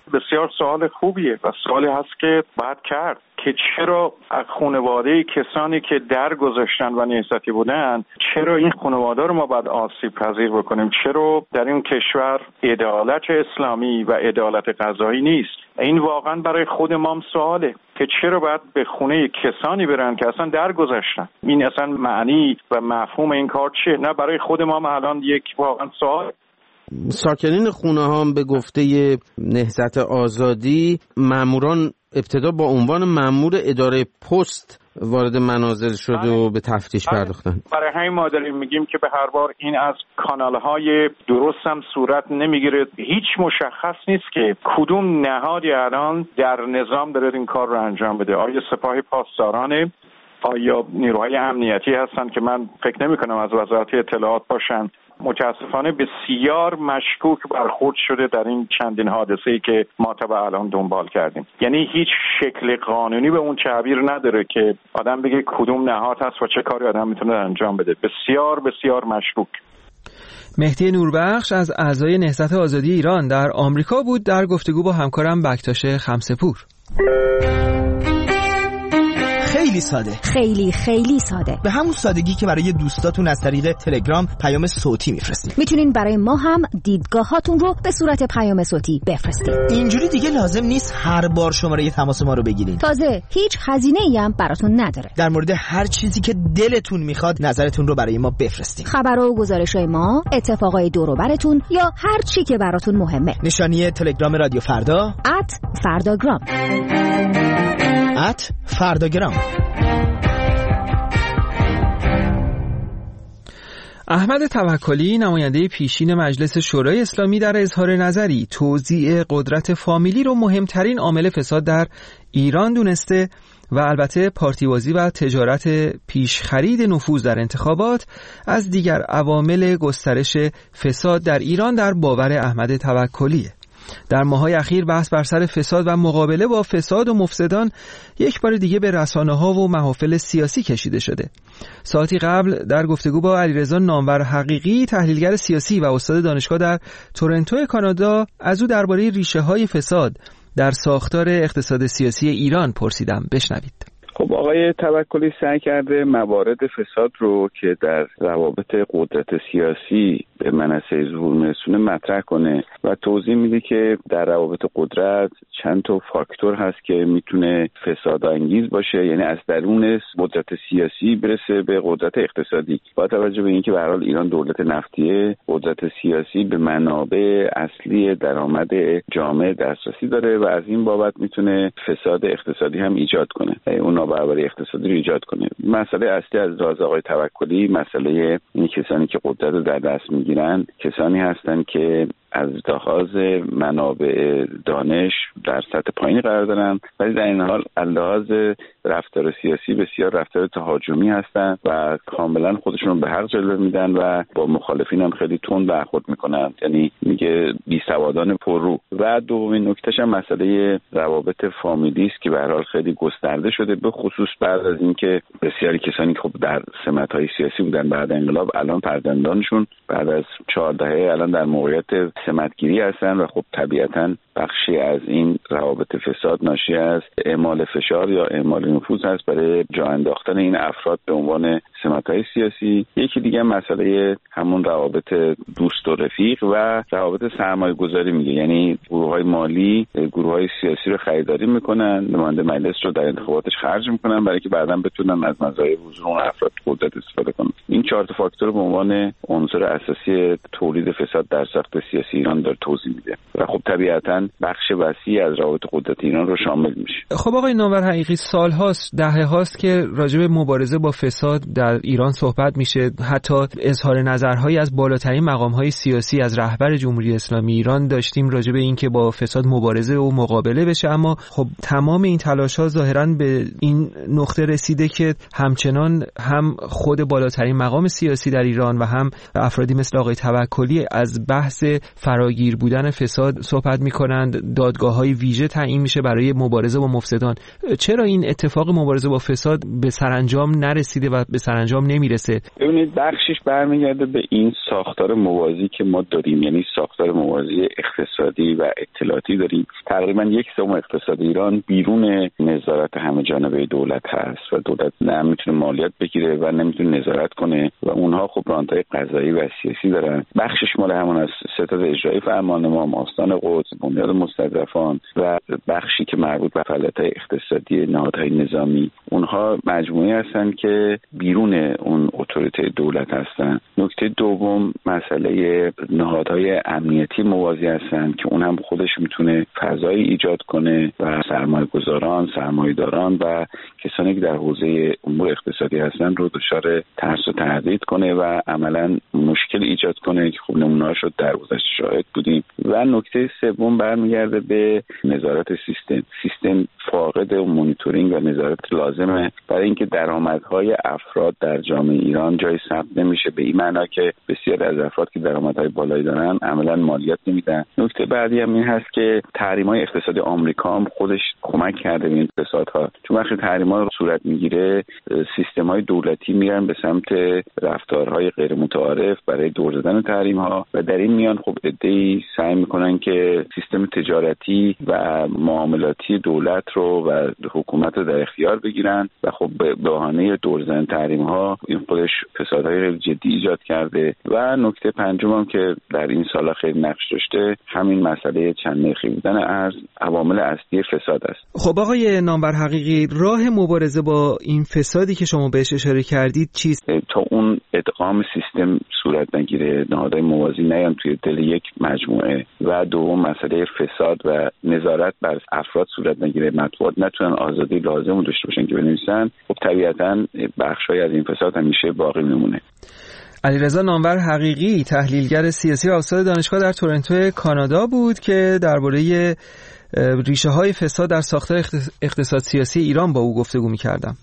[SPEAKER 15] بسیار سوال خوبیه و سوالی هست که باید کرد که چرا از خانواده کسانی که درگذشتن و نهضتی بودن، چرا این خانواده رو ما باید آسیب پذیر بکنیم؟ چرا در این کشور عدالت اسلامی و عدالت قضایی نیست؟ این واقعا برای خود ما هم سواله که چرا باید به خونه کسانی برن که اصلا درگذشتن. این اصلا معنی و مفهوم این کار چیه؟ نه برای خود ما هم الان یک واقعا سوال.
[SPEAKER 16] ساکنین خونه ها به گفته نهضت آزادی ماموران ابتدا با عنوان مأمور اداره پست وارد منازل شد و به تفتیش پرداختن.
[SPEAKER 15] برای همین ما داریم میگیم که به هر بار این از کانال‌های درست هم صورت نمیگیره. هیچ مشخص نیست که کدوم نهادی الان در نظام داره این کار رو انجام بده. آیا سپاه پاسدارانه؟ آیا نیروهای امنیتی هستن که من فکر نمی کنم از وزارت اطلاعات باشن؟ متاسفانه بسیار مشکوک برخورد شده در این چندین حادثه‌ای که ما تا الان دنبال کردیم. یعنی هیچ شکل قانونی به اون تعبیر نداره که آدم بگه کدوم نهاد هست و چه کاری آدم میتونه انجام بده. بسیار بسیار مشکوک.
[SPEAKER 1] مهدی نوربخش از اعضای نهضت آزادی ایران در آمریکا بود در گفتگو با همکارم بکتاش خمسه‌پور.
[SPEAKER 17] خیلی ساده،
[SPEAKER 13] خیلی خیلی ساده،
[SPEAKER 17] به همون سادگی که برای دوستاتون از طریق تلگرام پیام صوتی میفرستید.
[SPEAKER 13] میتونین برای ما هم دیدگاهاتون رو به صورت پیام صوتی بفرستید.
[SPEAKER 17] اینجوری دیگه لازم نیست هر بار شماره تماس ما رو بگیرید.
[SPEAKER 13] تازه هیچ هزینه‌ای هم براتون نداره.
[SPEAKER 17] در مورد هر چیزی که دلتون میخواد نظرتون رو برای ما بفرستید.
[SPEAKER 13] خبر و گزارش‌های ما، اتفاقای دور و براتون یا هر چی که براتون مهمه.
[SPEAKER 17] نشانی تلگرام رادیو فردا
[SPEAKER 13] ات فرداگرام
[SPEAKER 17] ات فرداگرام.
[SPEAKER 1] احمد توکلی نماینده پیشین مجلس شورای اسلامی در اظهار نظری توزیع قدرت فامیلی رو مهمترین عامل فساد در ایران دونسته و البته پارتیبازی و تجارت پیش خرید نفوذ در انتخابات از دیگر عوامل گسترش فساد در ایران در باور احمد توکلیه. در ماه‌های اخیر بحث بر سر فساد و مقابله با فساد و مفسدان یک بار دیگه به رسانه‌ها و محافل سیاسی کشیده شده. ساعتی قبل در گفتگو با علیرضا نامور حقیقی، تحلیلگر سیاسی و استاد دانشگاه در تورنتو کانادا، از او درباره ریشه‌های فساد در ساختار اقتصاد سیاسی ایران پرسیدم. بشنوید.
[SPEAKER 5] خب آقای توکلی سعی کرده موارد فساد رو که در روابط قدرت سیاسی به منصه ظهور میرسونه مطرح کنه و توضیح میده که در روابط قدرت چند تا فاکتور هست که میتونه فساد انگیز باشه، یعنی از درون قدرت سیاسی برسه به قدرت اقتصادی. با توجه به اینکه به هر حال ایران دولت نفتیه، قدرت سیاسی به منابع اصلی درآمد جامعه دسترسی داره و از این بابت میتونه فساد اقتصادی هم ایجاد کنه، اون نابرابری اقتصادی رو ایجاد کنه. مسئله اصلی از راز آقای توکلی مسئله این کسانی که قدرت رو در دست میگیرن کسانی هستند که از لحاظ منابع دانش در سطح پایینی قرار دارن، ولی در این حال از لحاظ رفتار سیاسی بسیار رفتار تهاجمی هستن و کاملا خودشون رو به حق جلوه میدن و با مخالفین هم خیلی تند برخورد میکنن، یعنی میگه بی سوادان پررو. و دومین نکتهش هم مسئله روابط فامیلی است که به هر حال خیلی گسترده شده، به خصوص بعد از اینکه بسیاری کسانی که خب در سمت‌های سیاسی بودن بعد انقلاب الان فرزندانشون بعد از چهار دهه الان در موقعیت سمتگیری هستن و خب طبیعتاً بخشی از این روابط فساد ناشی از اعمال فشار یا اعمال نفوذ هست برای جا انداختن این افراد به عنوان سمت‌های سیاسی. یکی دیگه مسئله همون روابط دوست و رفیق و روابط سرمایه‌گذاری میگه، یعنی گروه‌های مالی گروه‌های سیاسی رو خریداری میکنن، نماینده مجلس رو در انتخاباتش خرج میکنن برای که بعداً بتونن از مزایای حضور اون افراد قدرت استفاده کنن. این چهار تا فاکتور به عنوان عنصر اساسی تولید فساد در ساخت سیاسی ایران داره توضیح میده و خب طبیعتاً بخش وسیعی از روابط قدرت ایران رو شامل میشه.
[SPEAKER 1] خب آقای نامور حقیقی، سال هاست، دهه هاست که راجع به مبارزه با فساد در ایران صحبت میشه، حتی اظهار نظرهایی از بالاترین مقام‌های سیاسی از رهبر جمهوری اسلامی ایران داشتیم راجع به اینکه با فساد مبارزه و مقابله بشه، اما خب تمام این تلاش‌ها ظاهراً به این نقطه رسیده که همچنان هم خود بالاترین مقام سیاسی در ایران و هم افرادی مثل آقای توکلی از بحث فراگیر بودن فساد صحبت می‌کنند. دادگاه‌های ویژه تعیین میشه برای مبارزه با مفسدان. چرا این اتفاق مبارزه با فساد به سرانجام نرسیده و به سرانجام نمیرسه؟
[SPEAKER 5] ببینید بخشش برمیگرده به این ساختار موازی که ما داریم، یعنی ساختار موازی اقتصادی و اطلاعاتی داریم. تقریبا یک سوم اقتصاد ایران بیرون نظارت همه جانبه دولت هست و دولت نه میتونه مالیات بگیره و نمیتونه نظارت کنه و اونها خب رانت‌های قضایی و سیاسی دارن. بخشش مال همون از ستاد اجرایی فرمان امام، آستان قدس، بنیاد مستضعفان و بخشی که مربوط به فعالیت‌های اقتصادی نهادهای نظامی، اونها مجموعه‌ای هستن که بیرون اون اتوریته دولت هستن. نکته دوم مسئله نهادهای امنیتی موازی هستن که اون هم خودش میتونه فضایی ایجاد کنه و سرمایه‌گذاران، سرمایه‌داران و کسانی که در حوزه امور اقتصادی هستن رو دچار ترس و تردید کنه و عملاً مشکل ایجاد کنه که خب نمونه‌اش رو در گذشته شاهد بودیم. و نکته سوم برمیگرده به نظارت سیستم. سیستم فاقد و مانیتورینگ و نظارت لازمه برای اینکه درآمدهای افراد در جامعه ایران جای ثبت نمیشه، به این معنا که بسیار از افراد که درآمدهای بالایی دارن عملاً مالیات نمیدن. نکته بعدی هم این هست که تحریم‌های اقتصادی آمریکا هم خودش کمک کرده به این فسادها، چون وقتی تحریم‌ها صورت میگیره سیستم‌های دولتی میرن به سمت رفتارهای غیر متعارف برای دور زدن تحریم‌ها و در این میان خب عده‌ای سعی میکنن که سیستم تجارتی و معاملاتی دولت رو و حکومت رو در اختیار بگیرن و خب به بهانه دور زدن تحریم‌ها این خودش فسادهای جدی ایجاد کرده. و نکته پنجم هم که در این سالا خیلی نقش داشته همین مسئله چند نرخی بودن ارز عوامل اصلی فساد است.
[SPEAKER 1] خب آقای نامور حقیقی، راه مبارزه با این فسادی که شما بهش اشاره کردید چیست؟
[SPEAKER 5] تا اون ادغام سیستم صورت نگیره، نهادهای موازی نیان توی دل یک مجموعه و دوم مسئله فساد و نظارت بر افراد صورت نگیره، مطبوعات نتونن آزادی لازم رو داشته باشن که بنویسن، خب طبیعتاً بخشای از این فساد همیشه باقی میمونه.
[SPEAKER 1] علیرضا نامور حقیقی، تحلیلگر سیاسی و استاد دانشگاه در تورنتو کانادا بود که درباره ریشه های فساد در ساختار اقتصاد سیاسی ایران با او گفتگو می‌کردم.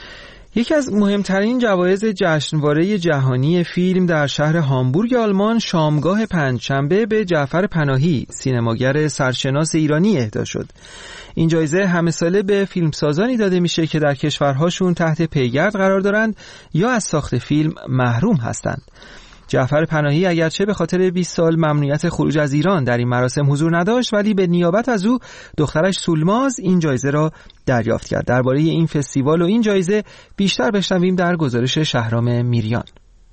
[SPEAKER 1] یکی از مهمترین جوایز جشنواره جهانی فیلم در شهر هامبورگ آلمان شامگاه پنجشنبه به جعفر پناهی، سینماگر سرشناس ایرانی اهدا شد. این جایزه همه ساله به فیلمسازانی داده میشه که در کشورهاشون تحت پیگرد قرار دارند یا از ساخت فیلم محروم هستند. جعفر پناهی اگرچه به خاطر بیست سال ممنوعیت خروج از ایران در این مراسم حضور نداشت، ولی به نیابت از او دخترش سولماز این جایزه را دریافت کرد. درباره این فستیوال و این جایزه بیشتر بشنویم در گزارش شهرام میریان.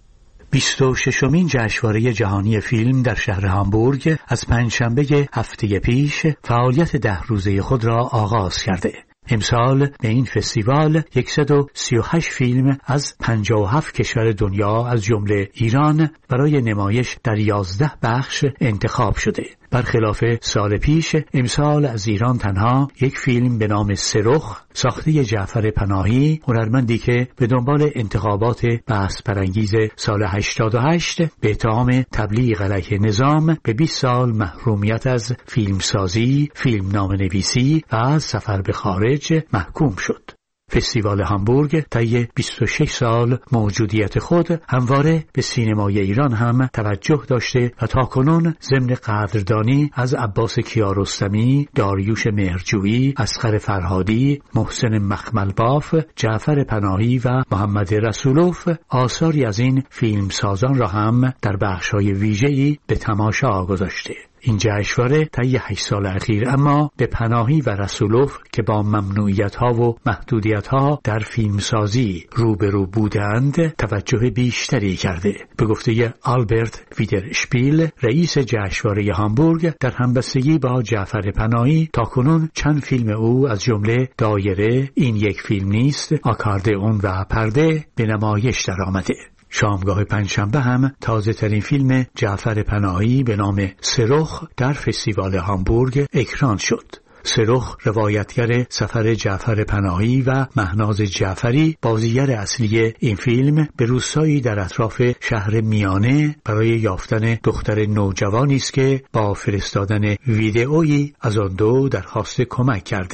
[SPEAKER 18] بیست و ششمین جشنواره جهانی فیلم در شهر هامبورگ از پنجشنبه هفته پیش فعالیت ده روزه خود را آغاز کرده. امسال به این فستیوال صد و سی و هشت فیلم از پنجاه و هفت کشور دنیا از جمله ایران برای نمایش در یازده بخش انتخاب شده. برخلاف سال پیش امسال از ایران تنها یک فیلم به نام سرخ ساخته جعفر پناهی، هنرمندی که به دنبال انتخابات بحث برانگیز سال هشتاد و هشت به اتهام تبلیغ علیه نظام به بیست سال محرومیت از فیلمسازی، فیلم نامه‌نویسی و از سفر به خارج محکوم شد. فستیوال هامبورگ طی بیست و شش سال موجودیت خود همواره به سینمای ایران هم توجه داشته و تاکنون ضمن قدردانی از عباس کیارستمی، داریوش مهرجویی، اصغر فرهادی، محسن مخملباف، جعفر پناهی و محمد رسولوف آثاری از این فیلمسازان را هم در بخش‌های ویژه‌ای به تماشا گذاشته. این جشنواره طی هشت سال اخیر اما به پناهی و رسولوف که با ممنوعیت‌ها و محدودیت‌ها در فیلمسازی روبرو بودند توجه بیشتری کرده. به گفته آلبرت ویدرشپیل، رئیس جشنواره هامبورگ، در همبستگی با جعفر پناهی تاکنون چند فیلم او از جمله دایره، این یک فیلم نیست، آکاردئون و پرده به نمایش درآمده. شامگاه پنجشنبه هم تازه ترین فیلم جعفر پناهی به نام سرخ در فستیوال هامبورگ اکران شد. سرخ روایتگر سفر جعفر پناهی و مهناز جعفری، بازیگر اصلی این فیلم، به روستایی در اطراف شهر میانه برای یافتن دختر نوجوانی است که با فرستادن ویدئویی از آن دو درخواست کمک کرده.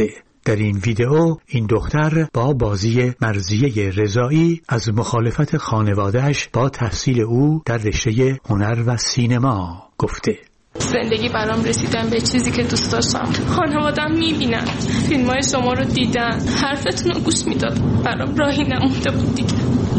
[SPEAKER 18] در این ویدئو این دختر با بازی مرضیه رضایی از مخالفت خانواده‌اش با تحصیل او در رشته هنر و سینما گفته.
[SPEAKER 19] زندگی برام رسیدن به چیزی که دوست داشتم. خانوادم میبینن، فیلمای شما رو دیدن، حرفتون رو گوش میداد. برام راهی نمونده بود دیگه.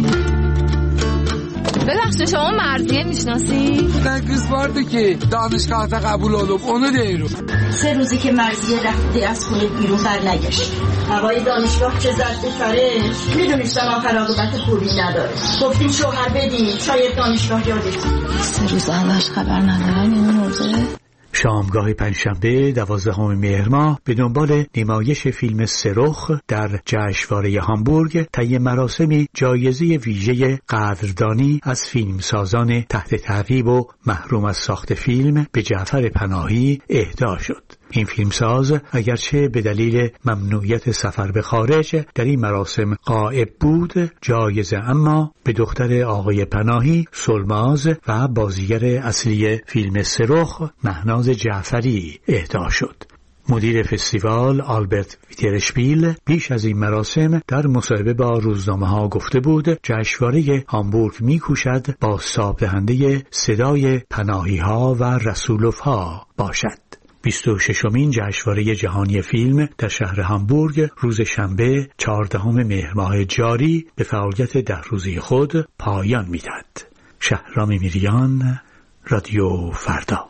[SPEAKER 20] ببخشید شما مرضیه میشناسی؟
[SPEAKER 21] تنکیز بارده که دانشگاه تا قبول آلوب اونو دیرو.
[SPEAKER 22] سه روزی که مرضیه رفته از خونه بیرون بر نگشت. هوای دانشگاه چه زرده فرش. میدونستم آخر عاقبت خوبی نداره. گفتیم شوهر بدین شاید دانشگاه یادتون.
[SPEAKER 20] سه روز ازش خبر ندارن این مرده؟
[SPEAKER 18] شامگاه پنجشنبه دوازدهم مهر ماه به دنبال نمایش فیلم سرخ در جشنواره هامبورگ طی مراسمی جایزه ویژه قدردانی از فیلمسازان تحت تعقیب و محروم از ساخت فیلم به جعفر پناهی اهدا شد. این فیلمساز اگرچه به دلیل ممنوعیت سفر به خارج در این مراسم غائب بود، جایزه اما به دختر آقای پناهی، سلماز و بازیگر اصلی فیلم سرخ مهناز جعفری اهدا شد. مدیر فستیوال آلبرت ویترشپیل پیش از این مراسم در مصاحبه با روزنامه‌ها گفته بود جشنواره هامبورگ می‌کوشد با صاحب دهنده صدای پناهی‌ها و رسولوف‌ها باشد. بیست و ششمین جشنواره جهانی فیلم در شهر هامبورگ روز شنبه چهاردهم مهر ماه جاری به فعالیت ده روزه خود پایان می‌دهد. شهرام میریان، رادیو فردا.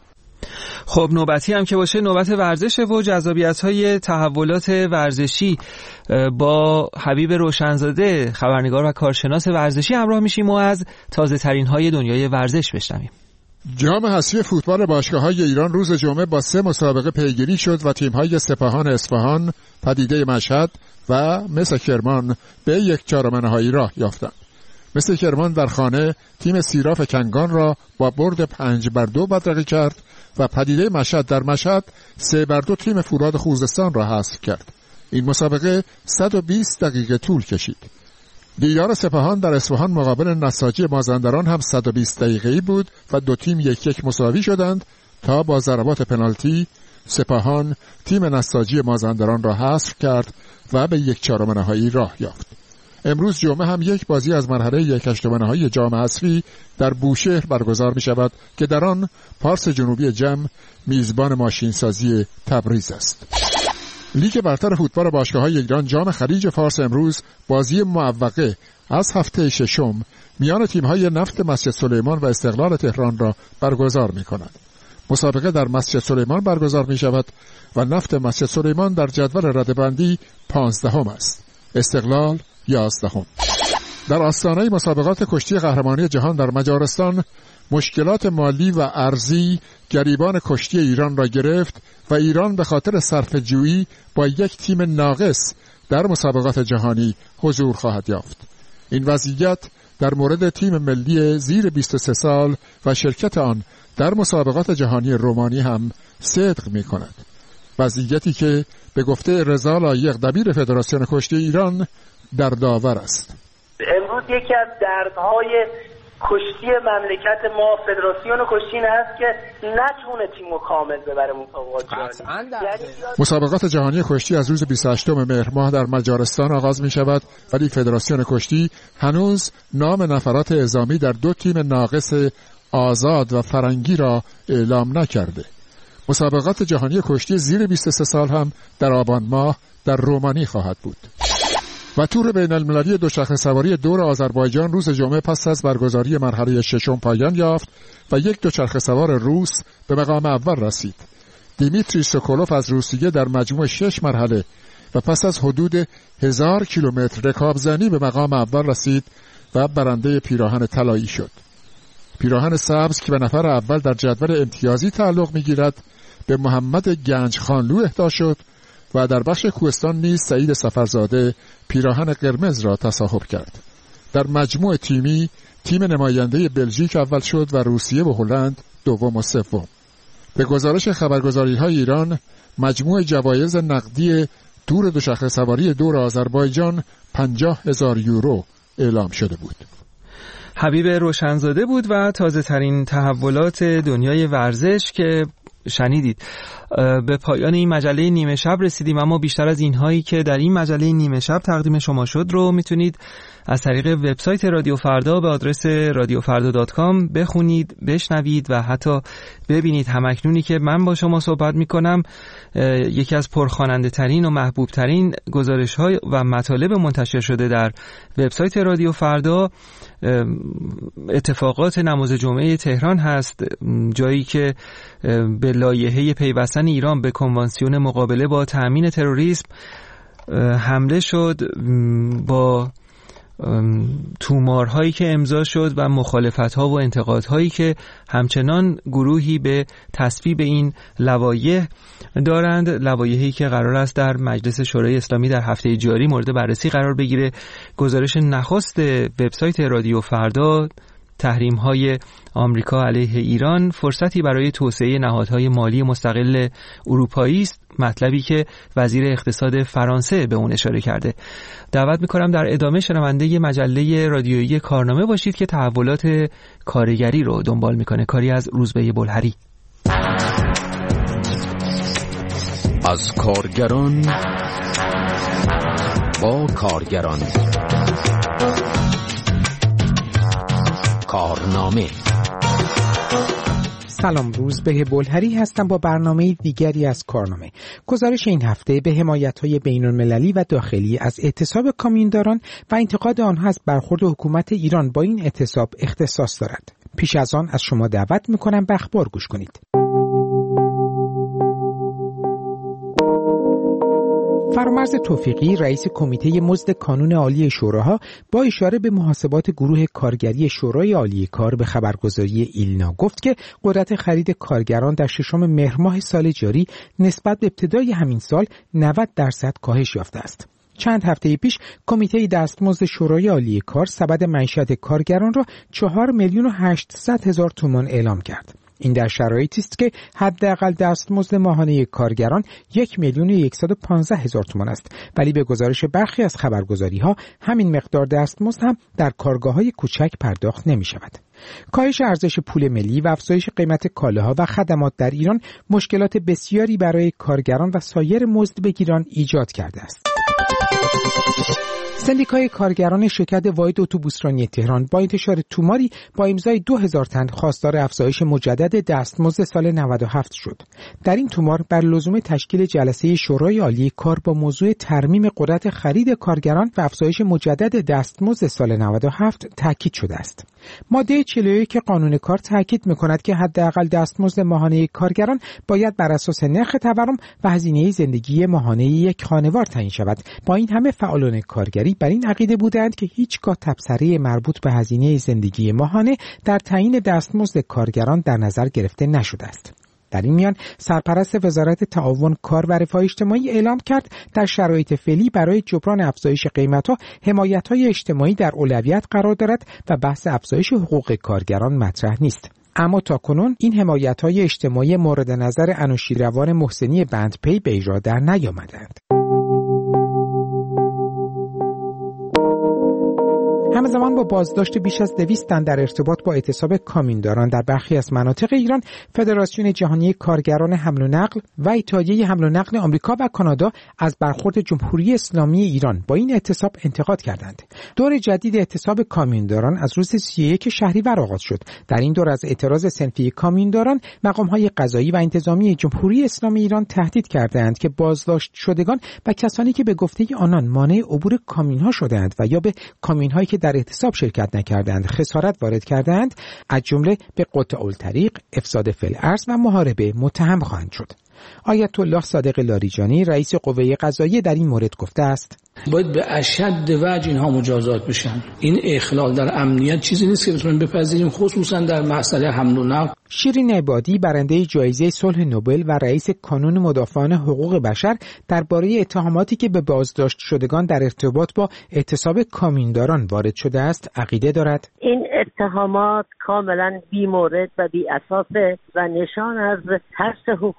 [SPEAKER 1] خب نوبتی هم که باشه نوبت ورزش و جذابیت‌های تحولات ورزشی با حبیب روشنزاده خبرنگار و کارشناس ورزشی همراه میشیم و از تازه‌ترین‌های دنیای ورزش بشنویم.
[SPEAKER 23] جام حذفی فوتبال باشگاه‌های ایران روز جمعه با سه مسابقه پیگیری شد و تیم‌های سپاهان اصفهان، پدیده مشهد و مس کرمان به یک چهارم نهایی راه یافتند. مس کرمان در خانه تیم سیراف کنگان را با برد پنج بر دو بدرقه کرد و پدیده مشهد در مشهد سه بر دو تیم فولاد خوزستان را حذف کرد. این مسابقه صد و بیست دقیقه طول کشید. دیدار سپاهان در اصفهان مقابل نساجی مازندران هم صد و بیست دقیقه‌ای بود و دو تیم یک یک مساوی شدند تا با ضربات پنالتی سپاهان تیم نساجی مازندران را حذف کرد و به یک چهارم نهایی راه یافت. امروز جمعه هم یک بازی از مرحله یک هشتم نهایی جام حذفی در بوشهر برگزار می شود که در آن پارس جنوبی جم میزبان ماشینسازی تبریز است. لیگ برتر فوتبال باشگاه‌های ایران جام خلیج فارس امروز بازی معوقه از هفته ششم میان تیم‌های نفت مسجد سلیمان و استقلال تهران را برگزار می‌کند. مسابقه در مسجد سلیمان برگزار می‌شود و نفت مسجد سلیمان در جدول رده‌بندی پانزدهم است. استقلال یازدهم. در آستانه مسابقات کشتی قهرمانی جهان در مجارستان مشکلات مالی و ارزی گریبان کشتی ایران را گرفت و ایران به خاطر صرفه‌جویی با یک تیم ناقص در مسابقات جهانی حضور خواهد یافت. این وضعیت در مورد تیم ملی زیر بیست و سه سال و شرکت آن در مسابقات جهانی رومانی هم صدق می کند. وضعیتی که به گفته رضا لایق دبیر فدراسیون کشتی ایران در داور است.
[SPEAKER 24] امروز یکی از دردهای کشتی مملکت ما فدراسیون کشتی این هست که نتونه تیمو کامل ببره مسابقات جهانی.
[SPEAKER 23] مسابقات جهانی کشتی از روز بیست و هشتم مهر ماه در مجارستان آغاز می شود ولی فدراسیون کشتی هنوز نام نفرات اعزامی در دو تیم ناقص آزاد و فرنگی را اعلام نکرده. مسابقات جهانی کشتی زیر بیست و سه سال هم در آبان ماه در رومانی خواهد بود. و تور بین المللی دوچرخه سواری دور آذربایجان روز جمعه پس از برگزاری مرحله ششم پایان یافت و یک دوچرخه سوار روس به مقام اول رسید. دیمیتری سوکولوف از روسیه در مجموع شش مرحله و پس از حدود هزار کیلومتر رکابزنی به مقام اول رسید و برنده پیراهن طلایی شد. پیراهن سبز که به نفر اول در جدول امتیازی تعلق می‌گیرد به محمد گنجخانلو اهدا شد و در بخش کوهستان نیز سعید سفرزاده پیراهن قرمز را تصاحب کرد. در مجموع تیمی تیم نماینده بلژیک اول شد و روسیه و هلند دوم و سوم. به گزارش خبرگزاری‌های ایران مجموع جوایز نقدی تور دوچرخه سواری دور آذربایجان پنجاه هزار یورو اعلام شده بود.
[SPEAKER 1] حبیب روشنزاده بود و تازه ترین تحولات دنیای ورزش که شنیدید. به پایان این مجله نیمه شب رسیدیم، اما بیشتر از اینهایی که در این مجله نیمه شب تقدیم شما شد رو میتونید از طریق وبسایت رادیو فردا به آدرس رادیو فردا دات کام بخونید، بشنوید و حتی ببینید. همکنونی که من با شما صحبت میکنم یکی از پرخواننده ترین و محبوب ترین گزارش های و مطالب منتشر شده در وبسایت رادیو فردا اتفاقات نماز جمعه تهران هست، جایی که به لایحه پیوستن ایران به کنوانسیون مقابله با تأمین تروریسم حمله شد، با تومارهایی که امضا شد و مخالفت‌ها و انتقادهایی که همچنان گروهی به تصویب این لوایح دارند، لوایحی که قرار است در مجلس شورای اسلامی در هفته جاری مورد بررسی قرار بگیره. گزارش نخست وبسایت رادیو فردا، تحریم‌های آمریکا علیه ایران فرصتی برای توسعه نهادهای مالی مستقل اروپایی است، مطلبی که وزیر اقتصاد فرانسه به اون اشاره کرده. دعوت می‌کنم در ادامه شنونده مجله رادیویی کارنامه باشید که تحولات کارگری رو دنبال می‌کنه، کاری از روزبه بلهری.
[SPEAKER 2] از کارگران با کارگران، کارنامه.
[SPEAKER 3] سلام، روزبه بلهری هستم با برنامه دیگری از کارنامه. گزارش این هفته به حمایت‌های بین‌المللی و داخلی از اعتصاب کامیونداران و انتقاد آنها از برخورد حکومت ایران با این اعتصاب اختصاص دارد. پیش از آن از شما دعوت می‌کنم به اخبار گوش کنید. فرامرز توفیقی رئیس کمیته مزد کانون عالی شوراها با اشاره به محاسبات گروه کارگری شورای عالی کار به خبرگزاری ایلنا گفت که قدرت خرید کارگران در ششم مهر ماه سال جاری نسبت به ابتدای همین سال نود درصد کاهش یافته است. چند هفته پیش کمیته دستمزد شورای عالی کار سبد معیشت کارگران را چهار میلیون و هشتصد هزار تومان اعلام کرد. این در شرایطی است که حداقل دستمزد ماهانه کارگران یک میلیون و یکصد و پانزده هزار تومان است، ولی به گزارش برخی از خبرگزاری‌ها همین مقدار دستمزد هم در کارگاه‌های کوچک پرداخت نمی‌شود. کاهش ارزش پول ملی و افزایش قیمت کالاها و خدمات در ایران مشکلات بسیاری برای کارگران و سایر مزدبگیران ایجاد کرده است. سندیکای کارگران شرکت واحد اتوبوسرانی تهران با انتشار توماری با امضای دو هزار تن خواستار افزایش مجدد دستمزد سال نود و هفت شد. در این تومار بر لزوم تشکیل جلسه شورای عالی کار با موضوع ترمیم قدرت خرید کارگران و افزایش مجدد دستمزد سال نود و هفت تاکید شده است. ماده چهل و یک قانون کار تاکید می‌کند که حداقل دستمزد ماهانه کارگران باید بر اساس نرخ تورم و هزینه زندگی ماهانه یک خانوار تعیین شود. با این همه فعالان کارگری بر این عقیده بودند که هیچگاه تبصره مربوط به هزینه زندگی ماهانه در تعیین دستمزد کارگران در نظر گرفته نشده است. در این میان سرپرست وزارت تعاون کار و رفاه اجتماعی اعلام کرد در شرایط فعلی برای جبران افزایش قیمت‌ها حمایت‌های اجتماعی در اولویت قرار دارد و بحث افزایش حقوق کارگران مطرح نیست. اما تاکنون این حمایت‌های اجتماعی مورد نظر انوشیروان محسنی بندپی به اجرا در نیامدند. همزمان با بازداشت بیش از دویست تن در ارتباط با اعتصاب کامیونداران در برخی از مناطق ایران، فدراسیون جهانی کارگران حمل و نقل و اتحادیه حمل و نقل آمریکا و کانادا از برخورد جمهوری اسلامی ایران با این اعتصاب انتقاد کردند. دور جدید اعتصاب کامیونداران از روز سی و یک شهریور آغاز شد. در این دور از اعتراض صنفی کامیونداران، مقام‌های قضایی و انتظامی جمهوری اسلامی ایران تهدید کردند که بازداشت شدگان و کسانی که به گفته آنان مانع عبور کامیون‌ها شدند و یا به کامیون‌هایی که در اعتصاب شرکت نکردند خسارت وارد کردند، از جمله به قطع الطریق، افساد فی‌الارض و محاربه متهم خواهند شد. آیت الله صادق لاریجانی رئیس قوه قضاییه در این مورد گفته است:
[SPEAKER 6] باید به اشد وجه اینها مجازات بشن. این اخلال در امنیت چیزی نیست که بتونیم بپذیریم، خصوصا در مسئله حمل و نقل.
[SPEAKER 3] شیرین عبادی برنده جایزه صلح نوبل و رئیس کانون مدافعان حقوق بشر درباره اتهاماتی که به بازداشت شدگان در ارتباط با اعتصاب کامیونداران وارد شده است عقیده دارد:
[SPEAKER 7] این اتهامات کاملا بی‌مورد و بی‌اساس و نشان از ترس حکومت به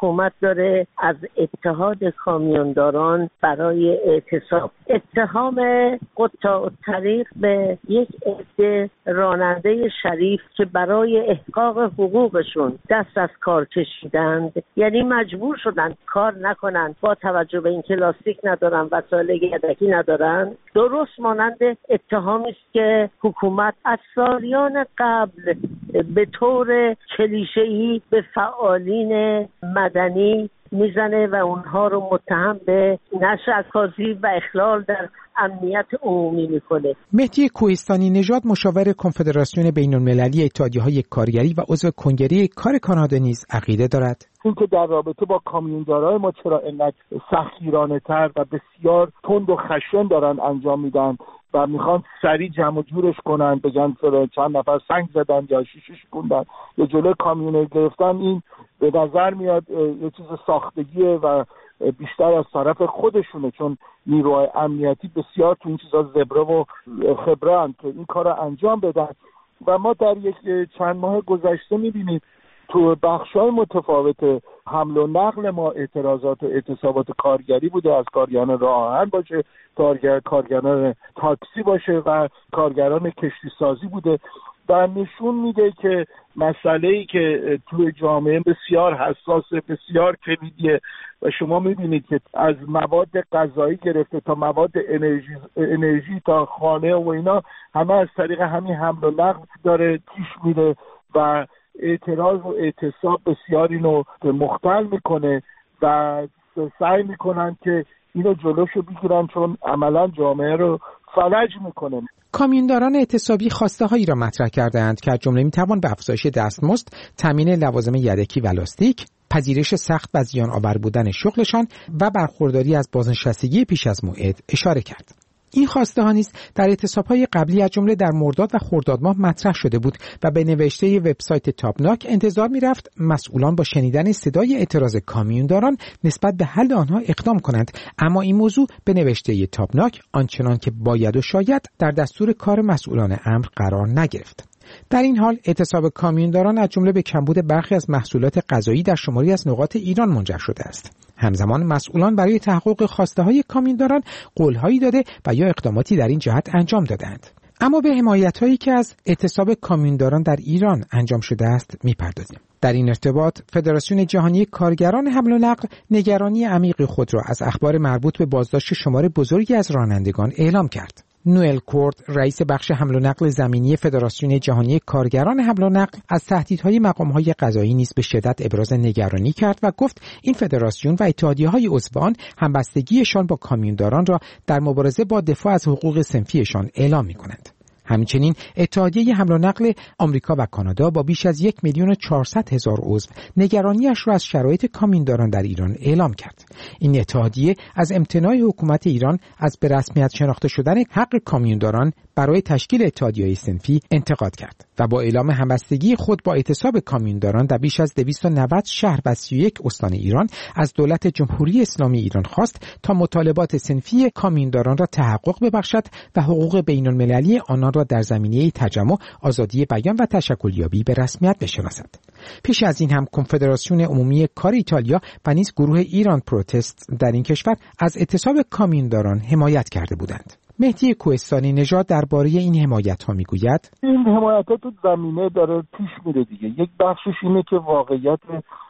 [SPEAKER 7] داره از اتحاد کامیونداران برای اعتصاب. اتهام قطاع الطریق به یک عده راننده شریف که برای احقاق حقوقشون دست از کار کشیدند، یعنی مجبور شدن کار نکنن با توجه به اینکه لاستیک ندارن، وسایل یدکی ندارن، درست مانند اتهامی است که حکومت از سالیان قبل به طور کلیشه‌ای به فعالین مدنی میزنه و اونها رو متهم به نشر عکاسی و اخلال در امنیت عمومی میکنه.
[SPEAKER 3] مهدی کوهستانی نژاد مشاور کنفدراسیون بین‌المللی اتحادیه‌های کارگری و عضو کنگره کار کانادا نیز عقیده دارد
[SPEAKER 8] اینکه در رابطه با کامیوندارای ما چرا اینقدر سختگیرانه‌تر و بسیار تند و خشن دارن انجام میدن و میخوان سریع جمع جورش کنن، بگن چند نفر سنگ زدن یا شیشش کندن یا جلوی کامیون گرفتن. این به نظر میاد یه چیز ساختگیه و بیشتر از طرف خودشونه، چون نیروهای امنیتی بسیار تو این چیزا زبره و خبره‌اند که این کار رو انجام بدن. و ما در یک چند ماه گذشته میبینیم تو بخش‌های متفاوت حمل و نقل ما اعتراضات و اعتصابات کارگری بوده، از کارگران راه آهن باشه، کارگر کارگران تاکسی باشه و کارگران کشتی سازی بوده و نشون میده که مسئله‌ای که توی جامعه بسیار حساسه، بسیار کلیدیه و شما میبینید که از مواد غذایی گرفته تا مواد انرژی انرژی تا خانه و اینا همه از طریق همین حمل و نقل داره پیش میره و اعتراض و اعتصاب بسیار اینو مختل میکنه و سعی میکنن که اینو جلوشو بگیرن، چون عملا جامعه رو فلج میکنه.
[SPEAKER 3] کامیونداران اعتصابی خواسته هایی را مطرح کردند که از جمله میتوان به افزایش دستمزد، تامین لوازم یدکی و لاستیک، پذیرش سخت و زیان آور بودن شغلشان و برخورداری از بازنشستگی پیش از موعد اشاره کرد. این خواسته ها نیز در اعتصاب‌های قبلی از جمله در مرداد و خرداد ماه مطرح شده بود و به نوشته وبسایت تابناک انتظار می‌رفت مسئولان با شنیدن صدای اعتراض کامیونداران نسبت به حل آنها اقدام کنند، اما این موضوع به نوشته تابناک آنچنان که باید و شاید در دستور کار مسئولان امر قرار نگرفت. در این حال اعتصاب کامیونداران از جمله به کمبود برخی از محصولات غذایی در شماری از نقاط ایران منجر شده است. همزمان مسئولان برای تحقق خواسته‌های کامیونداران قول‌هایی داده و یا اقداماتی در این جهت انجام دادند. اما به حمایت‌هایی که از اعتصاب کامیونداران در ایران انجام شده است می‌پردازیم. در این ارتباط فدراسیون جهانی کارگران حمل و نقل نگرانی عمیق خود را از اخبار مربوط به بازداشت شمار بزرگی از رانندگان اعلام کرد. نوئل کورد، رئیس بخش حمل و نقل زمینی فدراسیون جهانی کارگران حمل و نقل، از تهدیدهای مقام‌های قضایی نیز به شدت ابراز نگرانی کرد و گفت این فدراسیون و اتحادیه‌های عضو آن همبستگیشان با کامیونداران را در مبارزه با دفاع از حقوق صنفیشان اعلام می‌کنند. همچنین اتحادیه حمل و نقل آمریکا و کانادا با بیش از یک میلیون و چهارصد هزار عضو نگرانیش را از شرایط کامیونداران در ایران اعلام کرد. این اتحادیه از امتناع حکومت ایران از به رسمیت شناخته شدن حق کامیونداران برای تشکیل اتحادیه‌های صنفی انتقاد کرد و با اعلام همبستگی خود با اعتصاب کامیونداران در بیش از دویست و نود شهر و سی و یک استان ایران از دولت جمهوری اسلامی ایران خواست تا مطالبات صنفی کامیونداران را تحقق ببخشد و حقوق بین‌المللی آنان را در زمینه تجمع، آزادی بیان و تشکلیابی به رسمیت بشناسد. پیش از این هم کنفدراسیون عمومی کار ایتالیا و نیز گروه ایران پروتست در این کشور از اعتصاب کامیونداران حمایت کرده بودند. مهدی کوهستانی نژاد درباره این حمایت‌ها میگوید
[SPEAKER 8] این حمایت‌ها تو زمینه داره پیش میره دیگه. یک بخشش اینه که واقعیت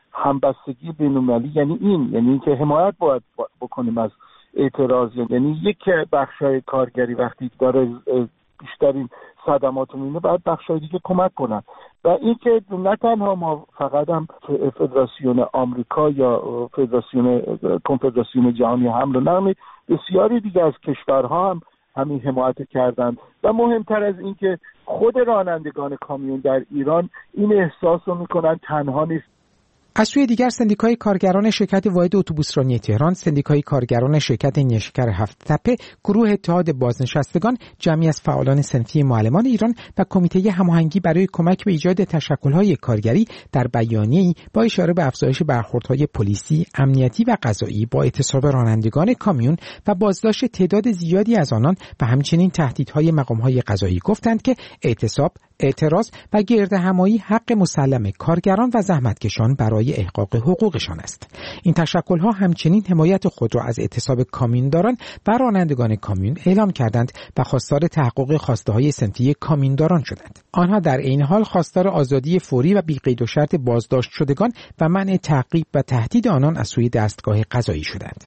[SPEAKER 8] همبستگی بین‌المللی یعنی این یعنی اینکه حمایت باید بکنیم از اعتراض، یعنی یک بخشای کارگری وقتی داره بیشترین صدمات میبینه باید بخشای دیگه کمک کنن و اینکه نه تنها ما فقط هم فدراسیون آمریکا یا فدراسیون کنفدراسیون جهانی حمل و نقل، بسیاری دیگه از کشورها هم همین حمایت کردند و مهمتر از این که خود رانندگان کامیون در ایران این احساس رو میکنن تنها نیست.
[SPEAKER 3] از سوی دیگر سندیکای کارگران شرکت واحد اتوبوسرانی تهران، سندیکای کارگران شرکت نیشکر هفت تپه، گروه اتحاد بازنشستگان، جمعی از فعالان صنفی معلمان ایران و کمیته هماهنگی برای کمک به ایجاد تشکل‌های کارگری در بیانیه‌ای با اشاره به افزایش برخوردهای پلیسی، امنیتی و قضایی با اعتصاب رانندگان کامیون و بازداشت تعداد زیادی از آنان و همچنین تهدیدهای مقام‌های قضایی گفتند که اعتصاب، اعتراض و گردهمایی حق مسلم کارگران و زحمتکشان برای برای احقاق حقوقشان است. این تشکل‌ها همچنین حمایت خود را از اعتصاب کامیونداران و رانندگان کامیون اعلام کردند و خواستار تحقق خواسته‌های صنفی کامیونداران شدند. آنها در عین حال خواستار آزادی فوری و بی‌قید و شرط بازداشت شدگان و منع تعقیب و تهدید آنان از سوی دستگاه قضایی شدند.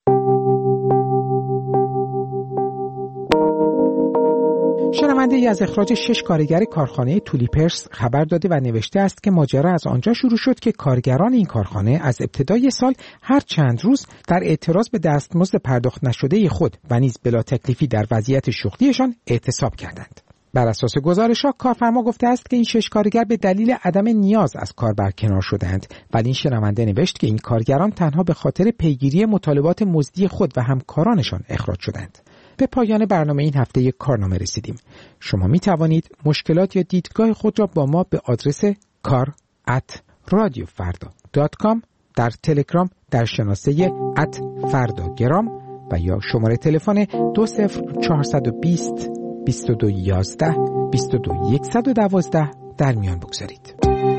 [SPEAKER 3] شنونده ای از اخراج شش کارگر کارخانه تولیپرس خبر داده و نوشته است که ماجرا از آنجا شروع شد که کارگران این کارخانه از ابتدای سال هر چند روز در اعتراض به دستمزد پرداخت نشده خود و نیز بلا تکلیفی در وضعیت شغلیشان اعتصاب کردند. بر اساس گزارش‌ها کارفرما گفته است که این شش کارگر به دلیل عدم نیاز از کار برکنار شدند، ولی این شنونده نوشت که این کارگران تنها به خاطر پیگیری مطالبات مزدی خود و همکارانشان اخراج شدند. به پایان برنامه این هفته یک کارنامه رسیدیم. شما می توانید مشکلات یا دیدگاه خود را با ما به آدرس کار ات رادیو فردا دات کام در تلگرام در شناسه ات فرداگرام و یا شماره تلفن دو صفر چهارصد و بیست بیست و دو یازده بیست و دو صد و دوازده در میان بگذارید.